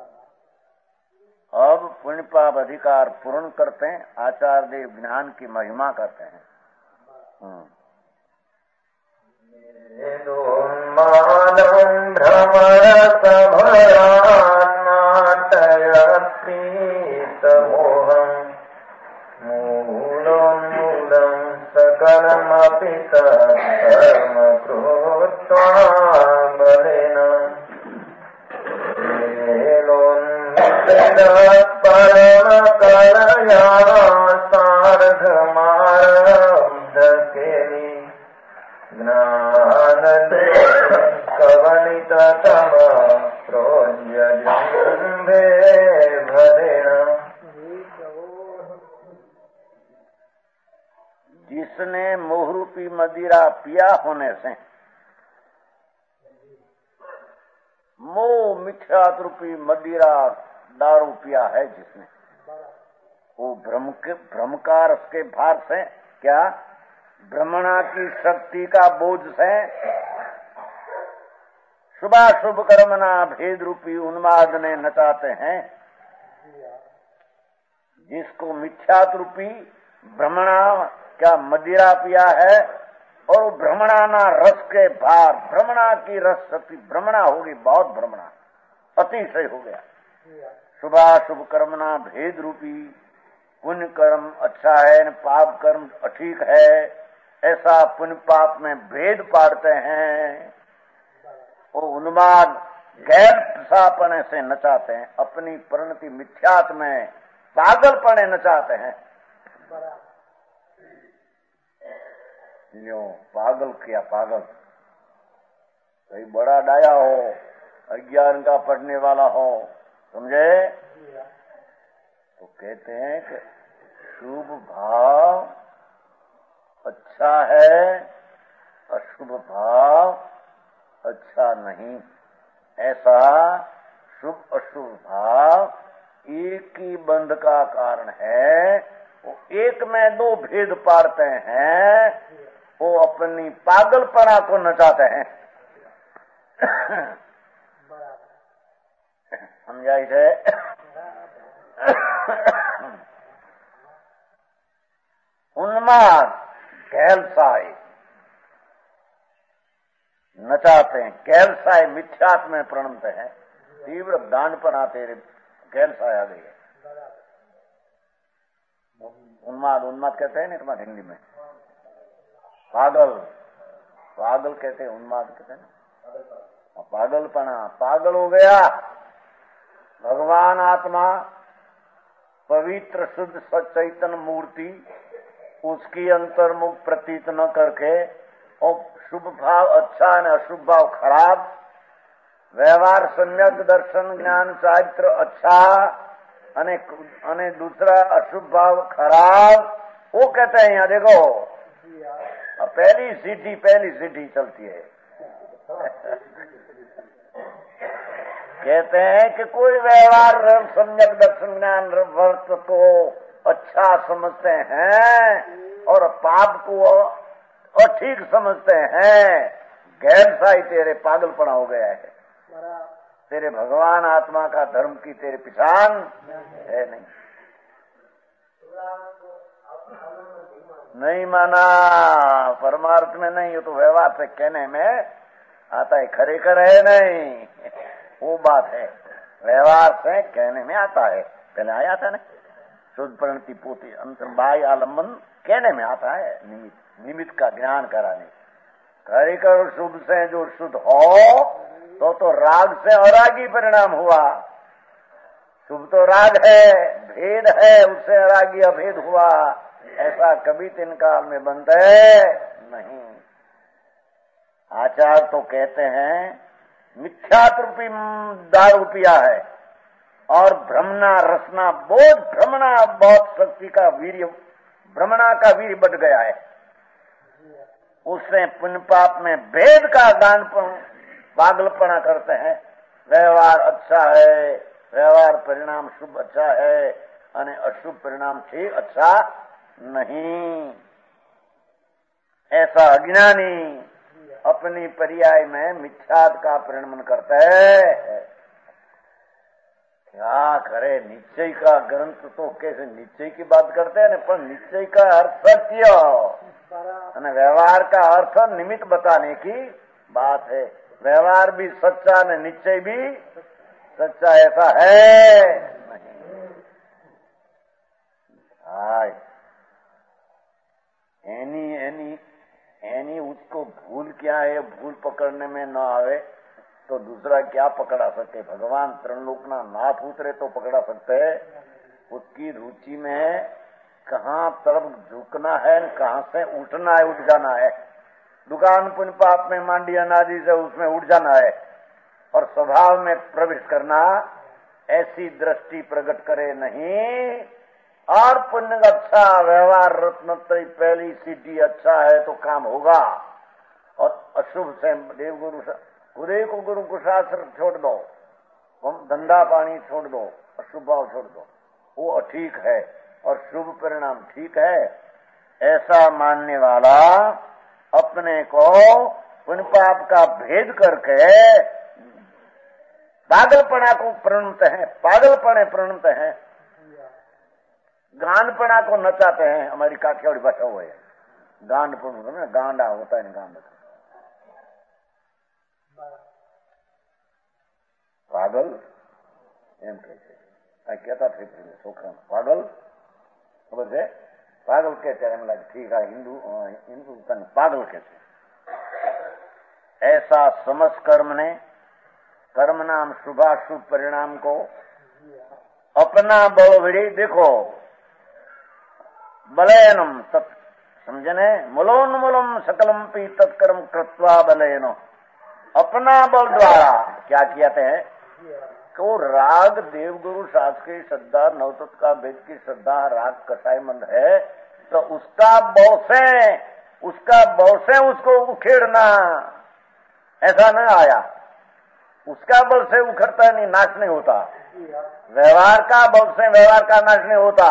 अब पुण्य पाप अधिकार पूर्ण करते हैं आचार्य देव ज्ञान की महिमा करते हैं। सकलमपि कर्म कृत्वा बलेन परम कलया सार्धमारब्ध केली ज्ञान कवलित तम प्रोज्यजम्भे भरेण। जिसने मोहरूपी मदिरा पिया होने से मोह मिथ्यात रूपी मदिरा दारू पिया है जिसने वो भ्रम के भ्रमकार के भार से क्या भ्रमणा की शक्ति का बोझ से शुभाशुभ कर्मना भेद रूपी उन्माद ने नचाते हैं। जिसको मिथ्यात रूपी भ्रमणा क्या मदिरा पिया है और भ्रमणाना रस के भार भ्रमणा की रस शक्ति भ्रमणा होगी बहुत भ्रमणा अतिशय हो गया। शुभाशुभ कर्मना भेद रूपी पुण्य कर्म अच्छा है न पाप कर्म अठीक है ऐसा पुण्य पाप में भेद पाड़ते हैं। वो उन्माद गैर सापने से नचाते हैं अपनी परिणति मिथ्यात में पागलपने नचाते हैं। लो पागल किया पागल। कोई बड़ा डाया हो, अज्ञान का पढ़ने वाला हो, समझे, तो कहते हैं कि शुभ भाव अच्छा है, अशुभ भाव अच्छा नहीं। ऐसा शुभ अशुभ भाव एक ही बंध का कारण है। वो एक में दो भेद पाड़ते हैं, वो अपनी पागलपना को नचाते हैं। समझाई थे? उन्माद गैलसाई नचाते हैं, गैलसाई मिथ्यात्व में प्रणत है। तीव्र दानपना तेरे गैलसाई आ गई है। उन्माद उन्माद कहते हैं ना तुम्हारे हिंदी में, पागल पागल कहते हैं, उन्माद कहते हैं ना, पागलपना। पागल हो गया। भगवान आत्मा पवित्र शुद्ध सचैतन्य मूर्ति, उसकी अंतर्मुख प्रतीत न करके और शुभ भाव अच्छा है अशुभ भाव खराब, व्यवहार सम्यक दर्शन ज्ञान चारित्र अच्छा अने अने दूसरा अशुभ भाव खराब, वो कहते हैं यहाँ देखो पहली सीढ़ी पहली सीढ़ी चलती है। कहते हैं कि कोई व्यवहार सम्यक दर्शन ज्ञान वर्त को अच्छा समझते हैं और पाप को अठीक समझते हैं। गैरसाई तेरे पागलपना हो गया है। तेरे भगवान आत्मा का धर्म की तेरे पहचान है नहीं। नहीं माना परमार्थ में नहीं, हो तो व्यवहार से कहने में आता है, खरेखर है नहीं, वो बात है। व्यवहार से कहने में आता है, पहले आया था ना शुद्ध प्रणति पोती अंतर बाय आलम्बन कहने में आता है, निमित्त निमित्त का ज्ञान कराने। खरेखर शुद्ध से जो शुद्ध हो तो तो राग से अरागी परिणाम हुआ। शुभ तो राग है, भेद है, उससे अरागी अभेद हुआ। ऐसा कभी तीन काल में बनता है नहीं। आचार्य तो कहते हैं मिथ्यात्रूपी दारू पिया है और भ्रमणा रसना बोध भ्रमणा बहुत शक्ति का वीर्य, भ्रमणा का वीर्य बढ़ गया है। उससे पुण्य पाप में भेद का दानपन पागलपना करते हैं। व्यवहार अच्छा है, व्यवहार परिणाम शुभ अच्छा है और अशुभ परिणाम ठीक अच्छा नहीं। ऐसा अज्ञानी अपनी पर्याय में मिथ्याद का परिणमन करता है। क्या करे, निश्चय का ग्रंथ तो कैसे निश्चय की बात करते हैं ना, पर निश्चय का अर्थ सत्य और व्यवहार का अर्थ निमित्त बताने की बात है। व्यवहार भी सच्चा न निश्चय भी सच्चा, ऐसा है नहीं। हाय एनी एनी एनी उसको भूल क्या है, भूल पकड़ने में न आवे तो दूसरा क्या पकड़ा सकते। भगवान त्रिलोकना नाथ उतरे तो पकड़ा सकते है। उसकी रुचि में कहाँ तरफ झुकना है, कहाँ से उठना है, उठ जाना है। दुकान पुण्य पाप में मांडी अनादि से उसमें उठ जाना है और स्वभाव में प्रवेश करना, ऐसी दृष्टि प्रकट करे नहीं। और पुण्य अच्छा व्यवहार रत्नत्रय पहली सीढ़ी अच्छा है तो काम होगा। और अशुभ से देव गुरु गुरु को गुरु को शास्त्र छोड़ दो, धंधा पानी छोड़ दो, अशुभ भाव छोड़ दो, वो ठीक है और शुभ परिणाम ठीक है। ऐसा मानने वाला अपने को पुण्य पाप का भेद करके पागलपना को प्रणत है, पागलपने प्रणत है, गांडपना को नचाते हैं। हमारी काठियावाड़ी भाषा हुआ है गांडपन ना, गांडा होता है गांड, पागल एम कहते कहता थे छोकरा पागल, खबर है पागल कहते हैं। मतलब ठीक है, हिंदू हिंदू पागल कहते। ऐसा समझ कर्म ने कर्म नाम शुभाशुभ परिणाम को अपना बड़ोबड़ी देखो। बलयनम तत् समझने मूलोन्मूलम सकलम पी तत्कर्म कृत्वा बलयनो, अपना बल द्वारा क्या कियाते हैं को राग देवगुरु शास्त्र की श्रद्धा, नवतत्व का वेद की श्रद्धा, राग कसाईमंद है तो उसका बल से उसका बल से उसको उखेड़ना ऐसा न आया। उसका बल से उखड़ता नहीं, नाश नहीं होता। व्यवहार का बल से व्यवहार का नाश नहीं होता।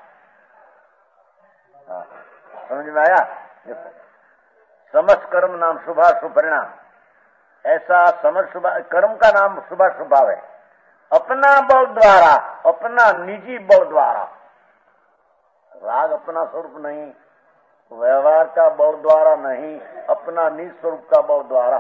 समझ में आया? समस्त कर्म नाम शुभाशुभ परिणाम, ऐसा समस्त शुभ कर्म का नाम शुभाशुभ भाव है। अपना बल द्वारा, अपना निजी बल द्वारा, राग अपना स्वरूप नहीं, व्यवहार का बल द्वारा नहीं, अपना निज स्वरूप का बल द्वारा।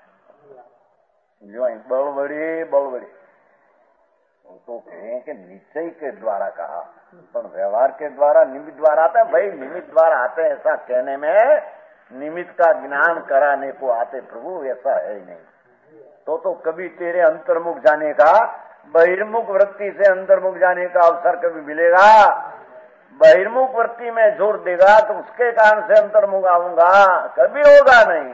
जो बल बड़ी बल बड़ी तो कहें कि निश्चय के द्वारा कहा, पर व्यवहार के द्वारा निमित्त द्वारा आता है। भाई निमित्त द्वारा आते हैं ऐसा कहने में निमित्त का ज्ञान कराने को आते प्रभु, ऐसा है ही नहीं। तो तो कभी तेरे अंतर्मुख जाने का, बहिर्मुख वृत्ति से अंतर्मुख जाने का अवसर कभी मिलेगा? बहिर्मुख वृत्ति में जोर देगा तो उसके कारण से अंतर्मुख आऊंगा, कभी होगा नहीं।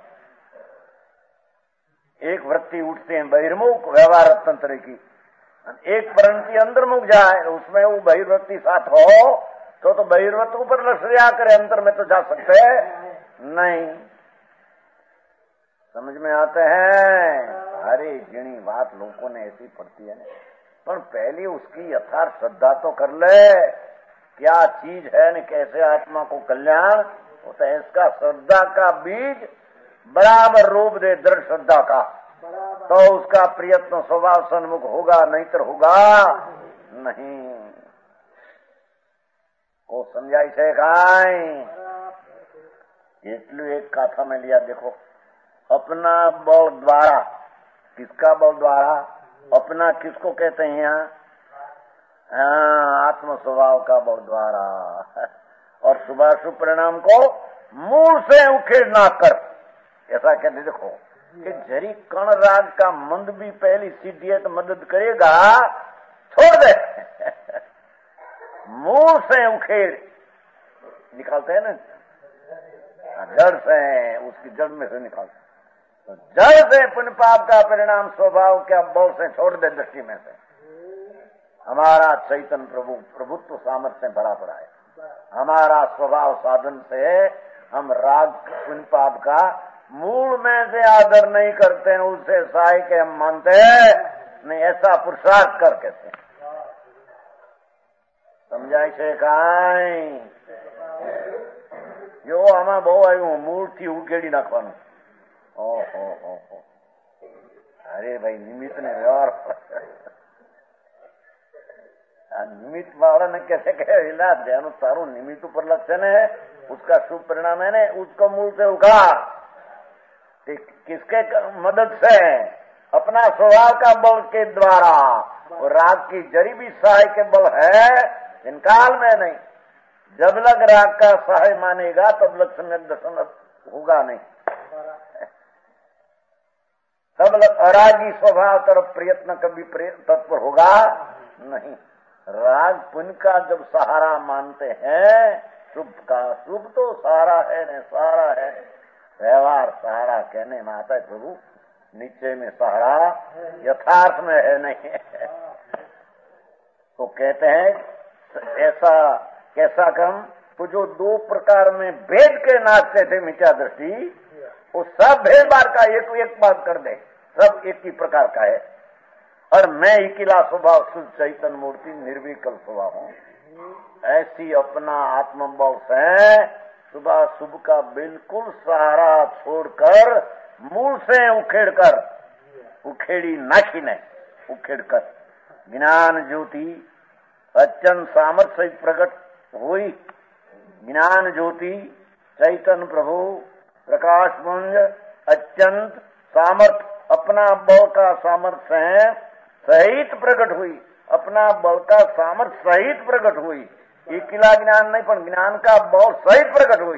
एक वृत्ति उठते हैं बहिर्मुख व्यवहार तंत्र की, एक वृत्ति अंतर्मुख जाए उसमें वो बहिर्वृत्ति साथ हो तो तो बहिर्वृत्ति ऊपर लक्ष्य करे, अंतर में तो जा सकते नहीं। समझ में आते हैं? अरे जिणी बात लोगों ने ऐसी पड़ती है, पर पहले उसकी यथार्थ श्रद्धा तो कर ले, क्या चीज है न कैसे आत्मा को कल्याण होता है। इसका श्रद्धा का बीज बराबर रूप दे दृढ़ श्रद्धा का, तो उसका प्रयत्न स्वभाव सन्मुख होगा, नहीं तो होगा नहीं। को समझाई से खाई इसलिए एक कथा में लिया। देखो अपना बल द्वारा, किसका बल द्वारा? अपना किसको कहते हैं यहाँ? हाँ, आत्म स्वभाव का बल द्वारा। और शुभाशुभ परिणाम को मूल से उखेड़ ना कर, ऐसा कहते। देखो कि जरी कण राग का मंद भी पहली सीधी है तो मदद करेगा, छोड़ दे। मूल से उखेड़ निकालते हैं ना, जड़ से, उसकी जड़ में से निकालते। तो जड़ से पुण्य पाप का परिणाम स्वभाव क्या बल से छोड़ दे दृष्टि में से। हमारा चैतन्य प्रभु प्रभुत्व सामर्थ्य भरा पड़ा है। हमारा स्वभाव साधन से हम राग पुण्य पाप का मूल में से आदर नहीं करते हैं, उससे सहाय के हम मानते हैं नहीं, ऐसा पुरुषार्थ कर कहते हैं। समझाय છે કાઈ? જો આમાં બહુ આવ્યું, મૂળથી ઉકેડી નાખવાનું. ઓહો હો હો, અરે ભાઈ નિમિત્ત ને વ્યવહાર निमित्त वाला ने कैसे कहे इलाज ध्यान सारू निमित्त ऊपर लक्षण है, उसका शुभ परिणाम है ना, उसको मूल से उखाड़। किसके मदद से? अपना स्वभाव का बल के द्वारा। और राग की जरी भी सहाय के बल है, इनकाल में नहीं। जब लग राग का सहाय मानेगा तब लक्षण निर्देशन होगा नहीं, तब लग अरागी स्वभाव तरफ प्रयत्न कभी तत्पर होगा नहीं। राग पुण्य का जब सहारा मानते हैं, शुभ का, शुभ तो सहारा है न, सहारा है, व्यवहार सहारा कहने में आता है प्रभु, नीचे में सहारा यथार्थ में है नहीं है। तो कहते हैं ऐसा कैसा कर्म तो जो दो प्रकार में भेद के नाचते थे मिथ्या दृष्टि, वो सब भेद बार का एक एक बात कर दे, सब एक ही प्रकार का है। और मैं इकिला स्वभाव शुद्ध चैतन्य मूर्ति निर्विकल्प स्वभाव हूँ। ऐसी अपना आत्मबल से सुबह शुभ का बिल्कुल सहारा छोड़कर मूल से उखेड़कर, उखेड़ी नाखी ने उखेड़कर ज्ञान ज्योति अत्यंत सामर्थ्य सहित प्रकट हुई। ज्ञान ज्योति चैतन्य प्रभु प्रकाश पुंज अत्यंत सामर्थ्य अपना बल का सामर्थ्य है सहित प्रकट हुई, अपना बल का सामर्थ्य सहित प्रकट हुई। इकिला ज्ञान नहीं पर ज्ञान का बल सहित प्रकट हुई।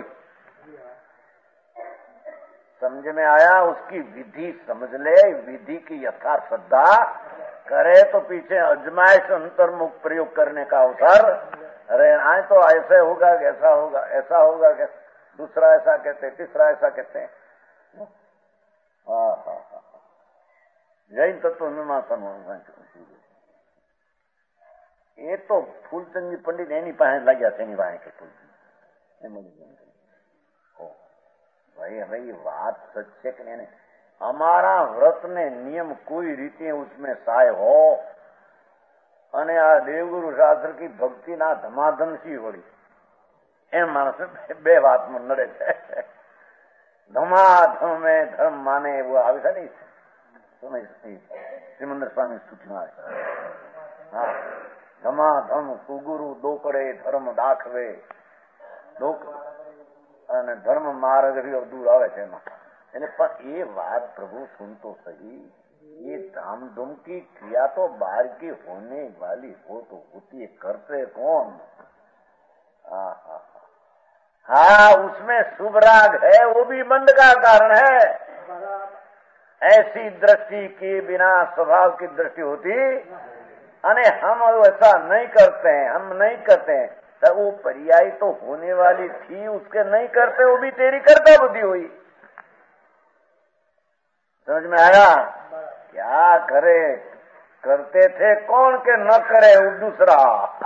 समझ में आया? उसकी विधि समझ ले, विधि की यथार्थ श्रद्धा करे तो पीछे अजमाइश अंतर्मुख प्रयोग करने का अवसर अरे आए तो ऐसे होगा ऐसा होगा ऐसा होगा कि दूसरा ऐसा कहते तीसरा ऐसा कहते हैं। हाँ हाँ हाँ जैन तत्व मीमांसा ये तो फूलचंद जी पंडित एनी પાસે લાગ્યા છે એની પાસે કે भाई भाई बात सच है कि नहीं। हमारा व्रत ने नियम कोई रीते उसमें साय हो અને આ દેવગુરુ શાસ્ત્ર की ભક્તિ ના ધમાધમ સી હોળી એમ માણસ બે વાતમાં નડે છે। ધમાધમ में धर्म माने वो આવે છે ને શ્રીમંદર સ્વામી સૂચના હા ધમાધમ સુગુરુ દોકડે ધર્મ દાખવે દોક અને ધર્મ માર્ગ દૂર આવે છે એમાં એટલે પણ એ વાત પ્રભુ સુનતો સહી ये धाम धूम की क्रिया तो बाहर की होने वाली हो तो होती है करते कौन। हाँ उसमें शुभ राग है वो भी मंद का कारण है। ऐसी दृष्टि के बिना स्वभाव की दृष्टि होती अने हम ऐसा नहीं करते हैं हम नहीं करते हैं तो वो पर्याय तो होने वाली थी उसके नहीं करते वो भी तेरी कर्ता बुद्धि हुई। समझ में आया। क्या करे करते थे कौन के न करे वो दूसरा।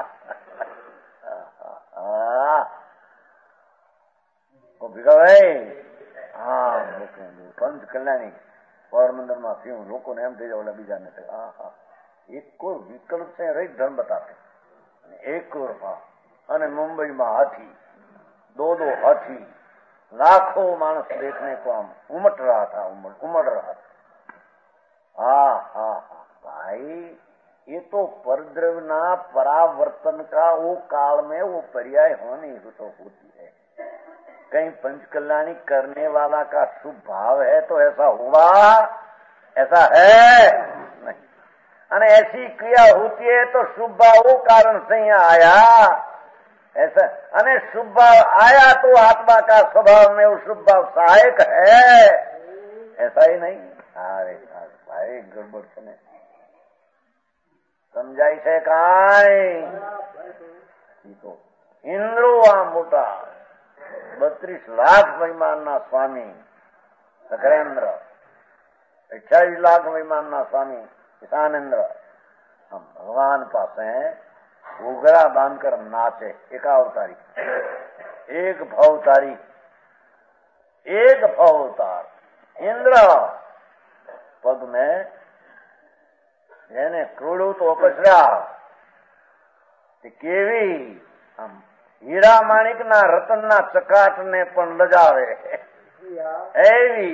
भाई हाँ पंच कल्याणी पोरबंदर में थी लोग ने एम थी जाओ बीजा ने हाँ हाँ एक को विकल्प से रही धर्म बताते एक और हाँ अने मुंबई में हाथी दो दो हाथी लाखों मानस देखने को हम उमट रहा था उमड़ उमड़ रहा था। हाँ हाँ हाँ भाई ये तो परद्रव्य ना परावर्तन का वो काल में वो पर्याय होनी तो होती है। कहीं पंच कल्याणी करने वाला का शुभ भाव है तो ऐसा हुआ ऐसा है नहीं अने ऐसी क्रिया होती है तो शुभ भाव वो कारण से यहाँ आया ऐसा अने शुभ भाव आया तो आत्मा का स्वभाव में वो शुभ भाव सहायक है ऐसा ही नहीं। अरे भाई गड़बड़ से समझाई છે કાઈ તો ઇન્દ્રો આ મોટા બત્રીસ લાખ મહિમાનના સ્વામી સકરેન્દ્ર અઠ્યાવીસ લાખ મહિમાનના સ્વામી કિસાનેન્દ્ર हम भगवान पास हैं घूघरा बांधकर नाचे एक अवतारी एक भवतारी एक भवतार इंद्र पग में જેને ક્રૂડું તો અપસરા કેવી આમ હીરા માણિકના રતનના ચકાટને પણ લજાવે એવી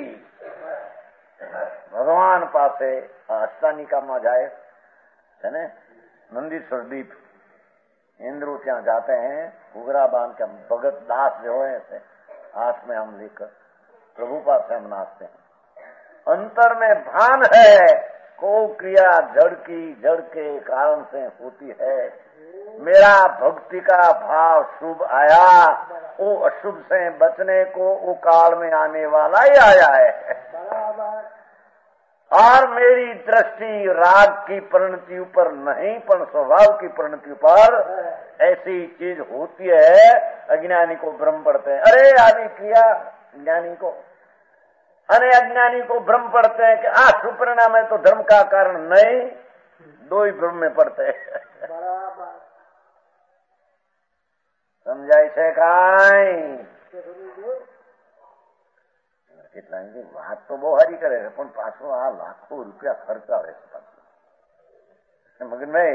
ભગવાન પાસે અષ્ટાનિકામાં જાય છે ને નંદીશ્वर दीप इंद्रू ત્યાં जाते हैं घूघरा बांध के भगत दास जो है हाथ में हम लेकर प्रभु पास हम नाचते हैं। अंतर में भान है को क्रिया जड़ की जड़ के कारण से होती है। मेरा भक्ति का भाव शुभ आया वो अशुभ से बचने को वो काल में आने वाला ही आया है। और मेरी दृष्टि राग की परिणति ऊपर नहीं पर स्वभाव की परिणति पर ऐसी चीज होती है। अज्ञानी को भ्रम पड़ते हैं अरे आदि क्रिया ज्ञानी को अने अज्ञानी को भ्रम पड़ते हैं कि आ शुभ परिणाम है तो धर्म का कारण नहीं दो ही भ्रम में पड़ते हैं। समझाई છે કાઈ કેટલા વાત તો બહુ હારી કરે છે પણ પાછો આ લાખો રૂપિયા ખર્ચાવે છે મગન ભાઈ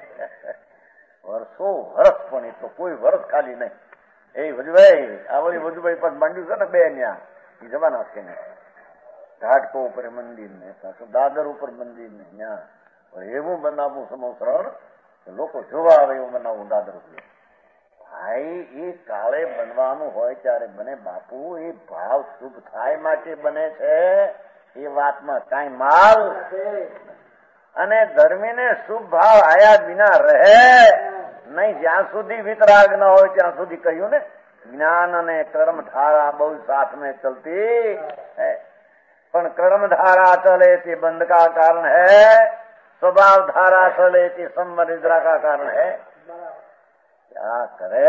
વર્ષો વર્ષ પણ એ તો કોઈ વર્ષ ખાલી નહીં। એ વજુભાઈ આ વળી વજુભાઈ પર માંડ્યું છે ને બે ન્યા એ જવાના છે ને ઘાટકો ઉપર મંદિર ને પાછું દાદર ઉપર મંદિર ને ત્યાં એવું બનાવવું સમોસરણ લોકો જોવા આવે એવું બનાવવું દાદર ઉપર। ભાઈ એ કાળે બનવાનું હોય ત્યારે બને બાપુ એ ભાવ શુભ થાય માટે બને છે એ વાતમાં કાંઈ માલ અને ધર્મીને શુભ ભાવ આયા વિના રહે નહીં જ્યાં સુધી વિતરાગ ન હોય ત્યાં સુધી કહ્યું ને જ્ઞાન અને કર્મ ધારા બહુ સાથ में चलती है પણ કર્મ ધારા चले તે बंध का कारण है स्वभाव धारा चले તે संबंध निद्रा का कारण है। क्या करे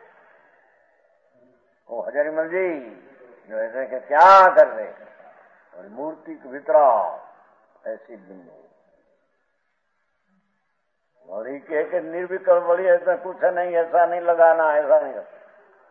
वो हजारीमल जी जो ऐसे के क्या कर रहे और मूर्ति के भीतर ऐसी बिंदु और ये कह के निर्विकल्प बोली ऐसा कुछ नहीं, ऐसा नहीं लगाना, ऐसा नहीं करना।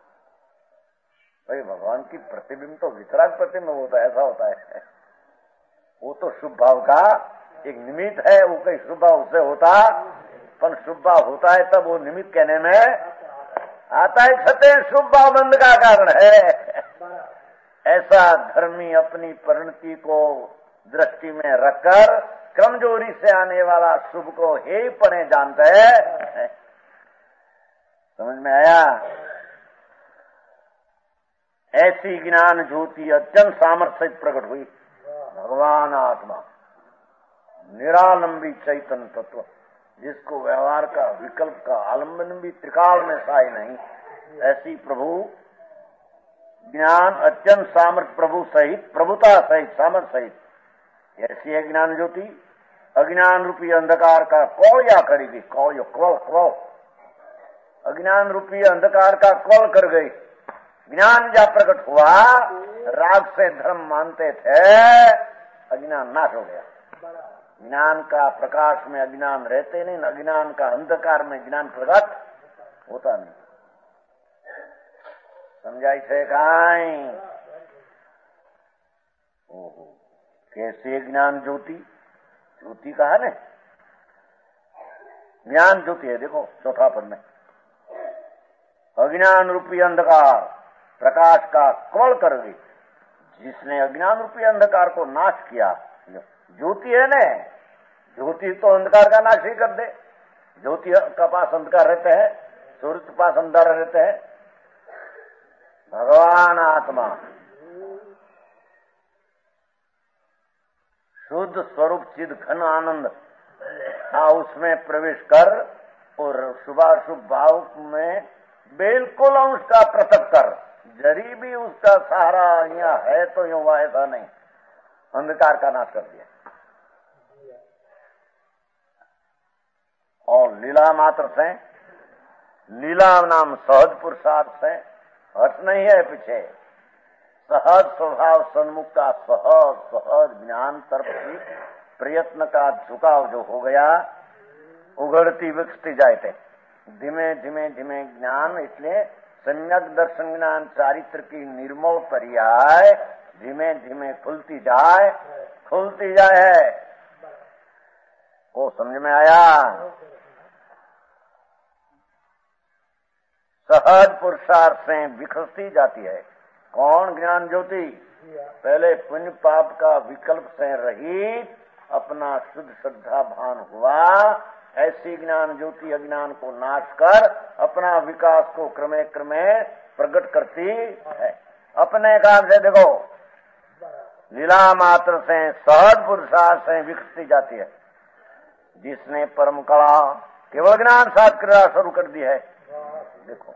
भाई भगवान की प्रतिबिंब तो वितराग प्रतिबिंब होता है, ऐसा होता है। वो तो शुभ भाव का एक निमित्त है, वो कहीं शुभ भाव उससे होता, पर शुभ भाव होता है तब वो निमित्त कहने में आता है। छते शुभ भाव बंद का कारण है। ऐसा धर्मी अपनी परिणति को दृष्टि में रखकर कमजोरी से आने वाला शुभ को हे पड़े जानते हैं। समझ में आया? ऐसी ज्ञान ज्योति अत्यंत सामर्थ्य से प्रकट हुई। भगवान आत्मा निरालंबी चैतन्य तत्व, जिसको व्यवहार का विकल्प का आलम्बन भी त्रिकाल में साय नहीं, ऐसी प्रभु ज्ञान अत्यंत सामर्थ्य प्रभु सहित, प्रभुता सहित, सामर्थ्य सहित ऐसी है ज्ञान ज्योति। अज्ञान रूपी अंधकार का कौल या करेगी, कौल क्वल क्वल अज्ञान रूपी अंधकार का कौल कर गई। ज्ञान जब प्रकट हुआ, राग से धर्म मानते थे, अज्ञान नाश हो गया। ज्ञान का प्रकाश में अज्ञान रहते नहीं, अज्ञान का अंधकार में ज्ञान प्रकट होता नहीं। समझाई थे काई? ओहो, कैसे ज्ञान ज्योति? ज्योति कहा ने, ज्ञान ज्योति है। देखो चौथा पद में, अज्ञान रूपी अंधकार प्रकाश का कवल कर गई, जिसने अज्ञान रूपी अंधकार को नाश किया। ज्योति है ने, ज्योति तो अंधकार का नाश ही कर दे। ज्योति का पास अंधकार रहते हैं, सूर्य के पास अंधार रहते हैं। भगवान आत्मा शुद्ध स्वरूप चिद घन आनंद आ उसमें प्रवेश कर और शुभाशुभ भाव में बिल्कुल उसका पृथक कर, जरी भी उसका सहारा यहाँ है तो यूं हुआ, ऐसा नहीं, अंधकार का नाश कर दिया। और लीला मात्र से, लीला नाम सहज पुरुषार्थ से हट नहीं है पीछे, सहज स्वभाव सन्मुख का सहज सहज ज्ञान तरफ की प्रयत्न का झुकाव जो हो गया, उघड़ती विकसती जाए थे धीमे धीमे धीमे ज्ञान। इसलिए सम्यक दर्शन ज्ञान चारित्र की निर्मल पर्याय धीमे धीमे खुलती जाए, खुलती जाए। वो समझ में आया? सहज पुरुषार्थ से विकसती जाती है। कौन? ज्ञान ज्योति। पहले पुण्य पाप का विकल्प से रहित अपना शुद्ध श्रद्धा भान हुआ, ऐसी ज्ञान ज्योति अज्ञान को नाश कर अपना विकास को क्रमे क्रमे प्रकट करती है। अपने काम से देखो, लीला मात्र से सहज पुरुषार्थ से विकसती जाती है। जिसने परम कला केवल ज्ञान साथ क्रिया शुरू कर दी है। देखो,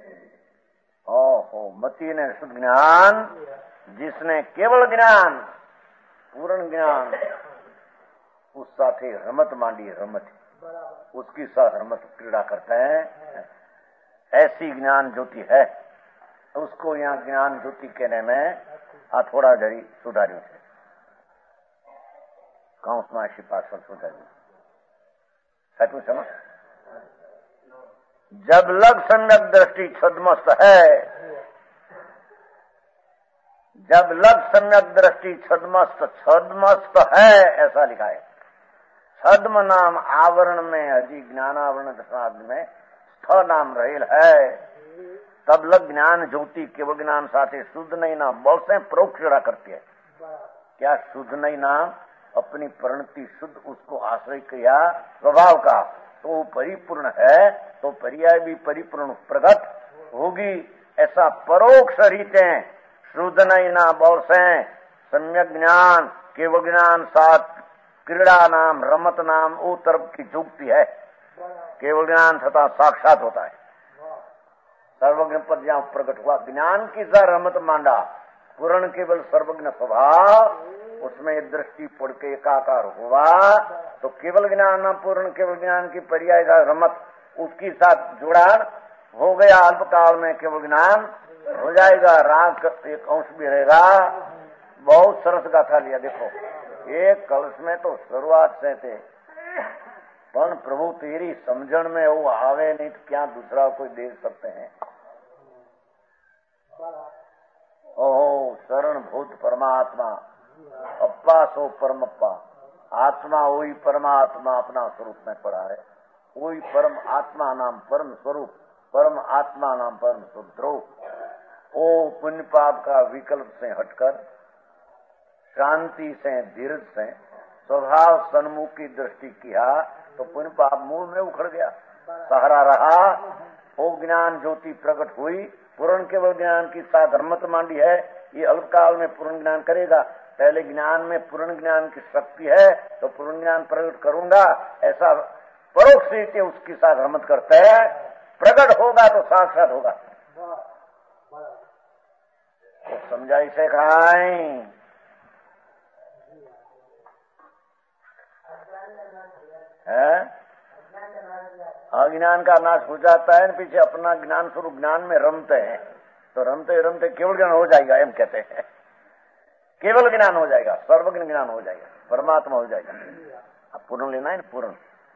ओहो, मती ने शुद्ध ज्ञान, जिसने केवल ज्ञान, पूर्ण ज्ञान, उस साथे रमत मांडी, रमत उसकी साथ रमत क्रीड़ा करते हैं। ऐसी ज्ञान ज्योति है, उसको यहाँ ज्ञान ज्योति कहने में आ थोड़ा जरी सुधारी है। कांसमाशी पार्षद सुधारी है तू समझ। जब लग सम्यक दृष्टि छद्मस्त है, जब लग सम्यक दृष्टि छद्मस्त, छद्मस्त है ऐसा लिखा है। छद्म नाम आवरण में हजी ज्ञानावरण दशाद में स्थ नाम रहेल है। तब लग ज्ञान ज्योति केवल ज्ञान साथे शुद्ध नहीं नाम बल से प्रोक्षरा करती है। क्या शुद्ध नहीं नाम? अपनी परिणति शुद्ध उसको आश्रय किया स्वभाव का, तो वो परिपूर्ण है, तो पर्याय भी परिपूर्ण प्रगट होगी। ऐसा परोक्ष रीते शुद्ध नहीं ना बल से सम्यक ज्ञान केवल ज्ञान साथ क्रीड़ा नाम रमत नाम वो तरफ की जुक्ति है। केवल ज्ञान तथा साक्षात होता है। सर्वज्ञ पद जहाँ प्रकट हुआ, ज्ञान की सा रमत मांडा, पूर्ण केवल सर्वज्ञ स्वभाव, उसमें दृष्टि पड़ के एकाकार हुआ, तो केवल ज्ञान न पूर्ण केवल ज्ञान की पर्याय का रमत उसके साथ जुड़ान हो गया, अल्पकाल में केवल ज्ञान हो जाएगा, राग एक अंश भी रहेगा। बहुत सरस गाथा लिया। देखो एक कलश में तो शुरुआत से थे, पर प्रभु तेरी समझण में वो आवे नहीं तो क्या दूसरा कोई देख सकते हैं। ओह शरण भूत परमात्मा, अप्पा सो परमप्पा, आत्मा वही परमात्मा अपना स्वरूप में पड़ा है, वही परम आत्मा नाम परम स्वरूप, परम आत्मा नाम परम स्वरूप। ओ पुण्य पाप का विकल्प से हटकर शांति से धीरज से स्वभाव सन्मुख की दृष्टि किया तो पुण्य पाप मूल में उखड़ गया, सहारा रहा। वो ज्ञान ज्योति प्रकट हुई, पूर्ण केवल ज्ञान की साधर्मत मांडी है, ये अल्पकाल में पूर्ण ज्ञान करेगा। पहले ज्ञान में पूर्ण ज्ञान की शक्ति है तो पूर्ण ज्ञान प्रकट करूंगा, ऐसा परोक्ष रीति उसकी साधर्मत करते हैं। प्रकट होगा तो साक्षात होगा। तो समझाई से खाएं है, अज्ञान का नाश हो जाता है, पीछे अपना ज्ञान स्वरूप ज्ञान में रमते हैं, तो रमते रमते केवल ज्ञान हो जाएगा। एम कहते हैं केवल ज्ञान हो जाएगा, सर्वज्ञ ज्ञान हो जाएगा, परमात्मा हो जाएगा। अब पूर्ण लेना है ना, पूर्ण।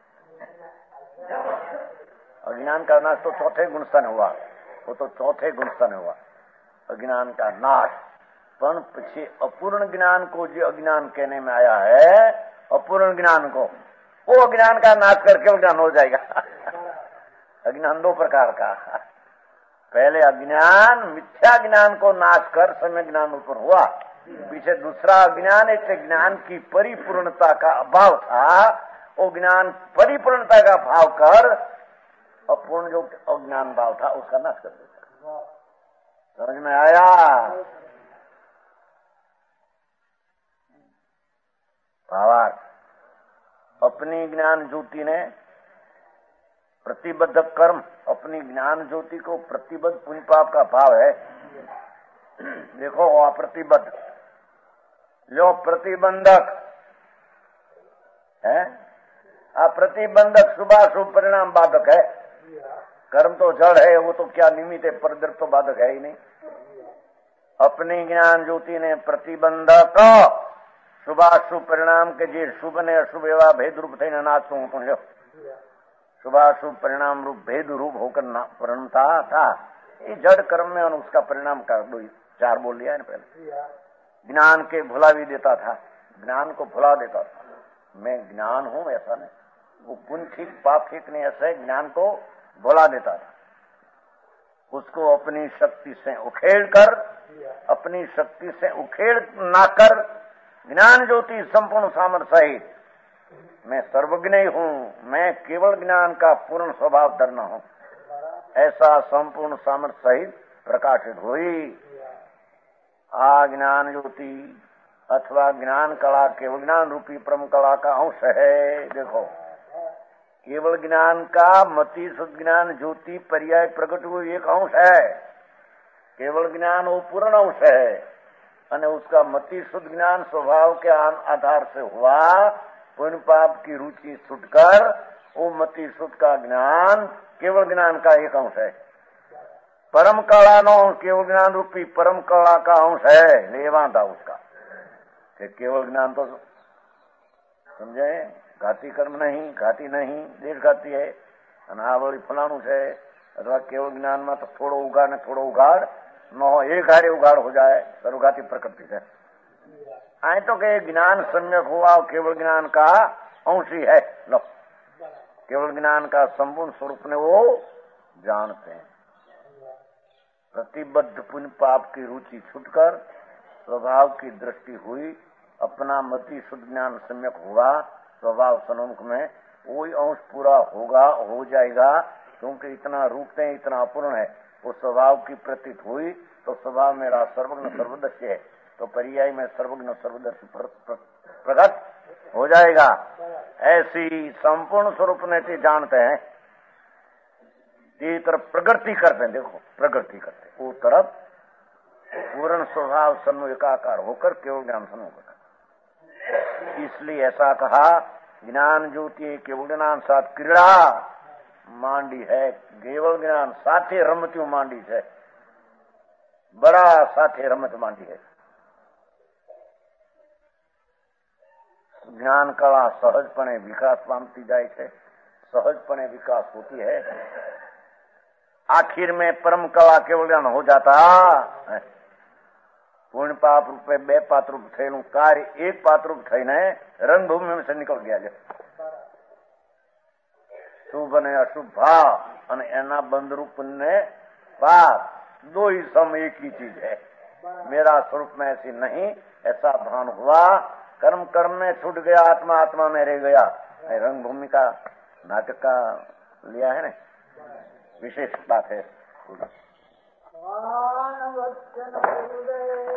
अज्ञान का नाश तो चौथे गुणस्थान हुआ, वो तो चौथे गुणस्थान हुआ अज्ञान का नाश। पर पीछे अपूर्ण ज्ञान को जो अज्ञान कहने में आया है, अपूर्ण ज्ञान को, वो अज्ञान का नाश करके ज्ञान हो जाएगा। अज्ञान दो प्रकार का, पहले अज्ञान मिथ्या ज्ञान को नाश कर समय ज्ञान ऊपर हुआ, पीछे दूसरा अज्ञान ऐसे ज्ञान की परिपूर्णता का अभाव था, वो ज्ञान परिपूर्णता का भाव कर अपूर्ण जो अज्ञान भाव था उसका नाश कर देता। समझ में आया? भावार्थ अपनी ज्ञान ज्योति ने प्रतिबद्ध कर्म, अपनी ज्ञान ज्योति को प्रतिबद्ध पुण्य पाप का भाव है। देखो अप्रतिबद्ध जो प्रतिबंधक है, अप्रतिबंधक शुभाशुभ परिणाम बाधक है। कर्म तो जड़ है, वो तो क्या निमित्त है, परिद्रव तो बाधक है ही नहीं। अपनी ज्ञान ज्योति ने प्रतिबंधक शुभाशुभ परिणाम के जे शुभ ने अशुभ एवं भेद रूप थे नाश लो, शुभाशुभ परिणाम रूप भेद रूप होकर परिणमता था। ये जड़ कर्म में और उसका परिणाम का दो चार बोल लिया है ना पहले। ज्ञान के भुला भी देता था, ज्ञान को भुला देता था, मैं ज्ञान हूं ऐसा नहीं, वो पुण्य ठीक पाप ठीक नहीं, ऐसा ज्ञान को भुला देता था। उसको अपनी शक्ति से उखेड़ कर, अपनी शक्ति से उखेड़ ना कर ज्ञान ज्योति संपूर्ण सामर्थ्य सहित मैं सर्वज्ञ हूं, मैं केवल ज्ञान का पूर्ण स्वभाव धरना हूं, ऐसा संपूर्ण सामर्थ्य सहित प्रकाशित हुई। आ ज्ञान ज्योति अथवा ज्ञान कला केवल ज्ञान रूपी परम कला का अंश है। देखो केवल ज्ञान का मति शुद्ध ज्ञान ज्योति पर्याय प्रकट हुई एक अंश है। केवल ज्ञान वो पूर्ण अंश है, और उसका मति शुद्ध ज्ञान स्वभाव के आधार से हुआ। पुण्य पाप की रुचि छुटकर वो मति शुद्ध का ज्ञान केवल ज्ञान का एक अंश है। परम कला नो केवल ज्ञान रूपी परम कला का अंश है, लेवा था उसका कि केवल ज्ञान तो समझे घाती कर्म नहीं, घाती नहीं, देश घाती है, अनावली फलाणु है, अथवा केवल ज्ञान में तो थोड़ो उगाड़ ने थोड़ो उगाड़ न एक हारे उगाड़ हो जाए, सर्वघाती प्रकृति है। आए तो के ज्ञान सम्यक हुआ, केवल ज्ञान का अंश ही है। लो केवल ज्ञान का संपूर्ण स्वरूप ने वो जानते हैं। प्रतिबद्ध पुण्य पाप की रुचि छूटकर स्वभाव की दृष्टि हुई, अपना मति शुद्ध ज्ञान सम्यक हुआ, स्वभाव सन्मुख में वही अंश पूरा होगा, हो जाएगा, क्योंकि इतना रूप है, इतना अपूर्ण है। वो स्वभाव की प्रतीत हुई तो स्वभाव मेरा सर्वज्ञ सर्वदर्शी है, तो पर्याय में सर्वज्ञ सर्वदर्शी प्रकट हो जाएगा। ऐसी संपूर्ण स्वरूप ने जानते हैं, ये तरफ प्रगति करते हैं। देखो प्रगति करते हैं, वो तरफ पूर्ण स्वभाव सन्मुखाकार होकर केवल ज्ञान सन्मुख। इसलिए ऐसा कहा ज्ञान ज्योति केवल ज्ञान साथ क्रीड़ा, માંડી है केवल ज्ञान साथे रमत्યું માંડી છે बड़ा साथे रमत માંડી है। ज्ञान कला सहजपणे विकास पामती जाए છે सहजपणे विकास होती है। आखिर में परम कला केवल ज्ञान हो जाता है। पुण्य पाप रूपे बे पात्र रूप थયેલું कार्य एक पात्र रूप થઈને રંગભૂમિ में से निकल गया है। शुभ ने अशुभ भाव અને એના બંધ रूप ने पाप दो ही सम एक ही चीज है। मेरा स्वरूप में ऐसी नहीं ऐसा भान हुआ कर्म कर्म में छूट गया आत्मा आत्मा में रह गया। रंगभूमि का नाटक का लिया है ना विशेष बात है।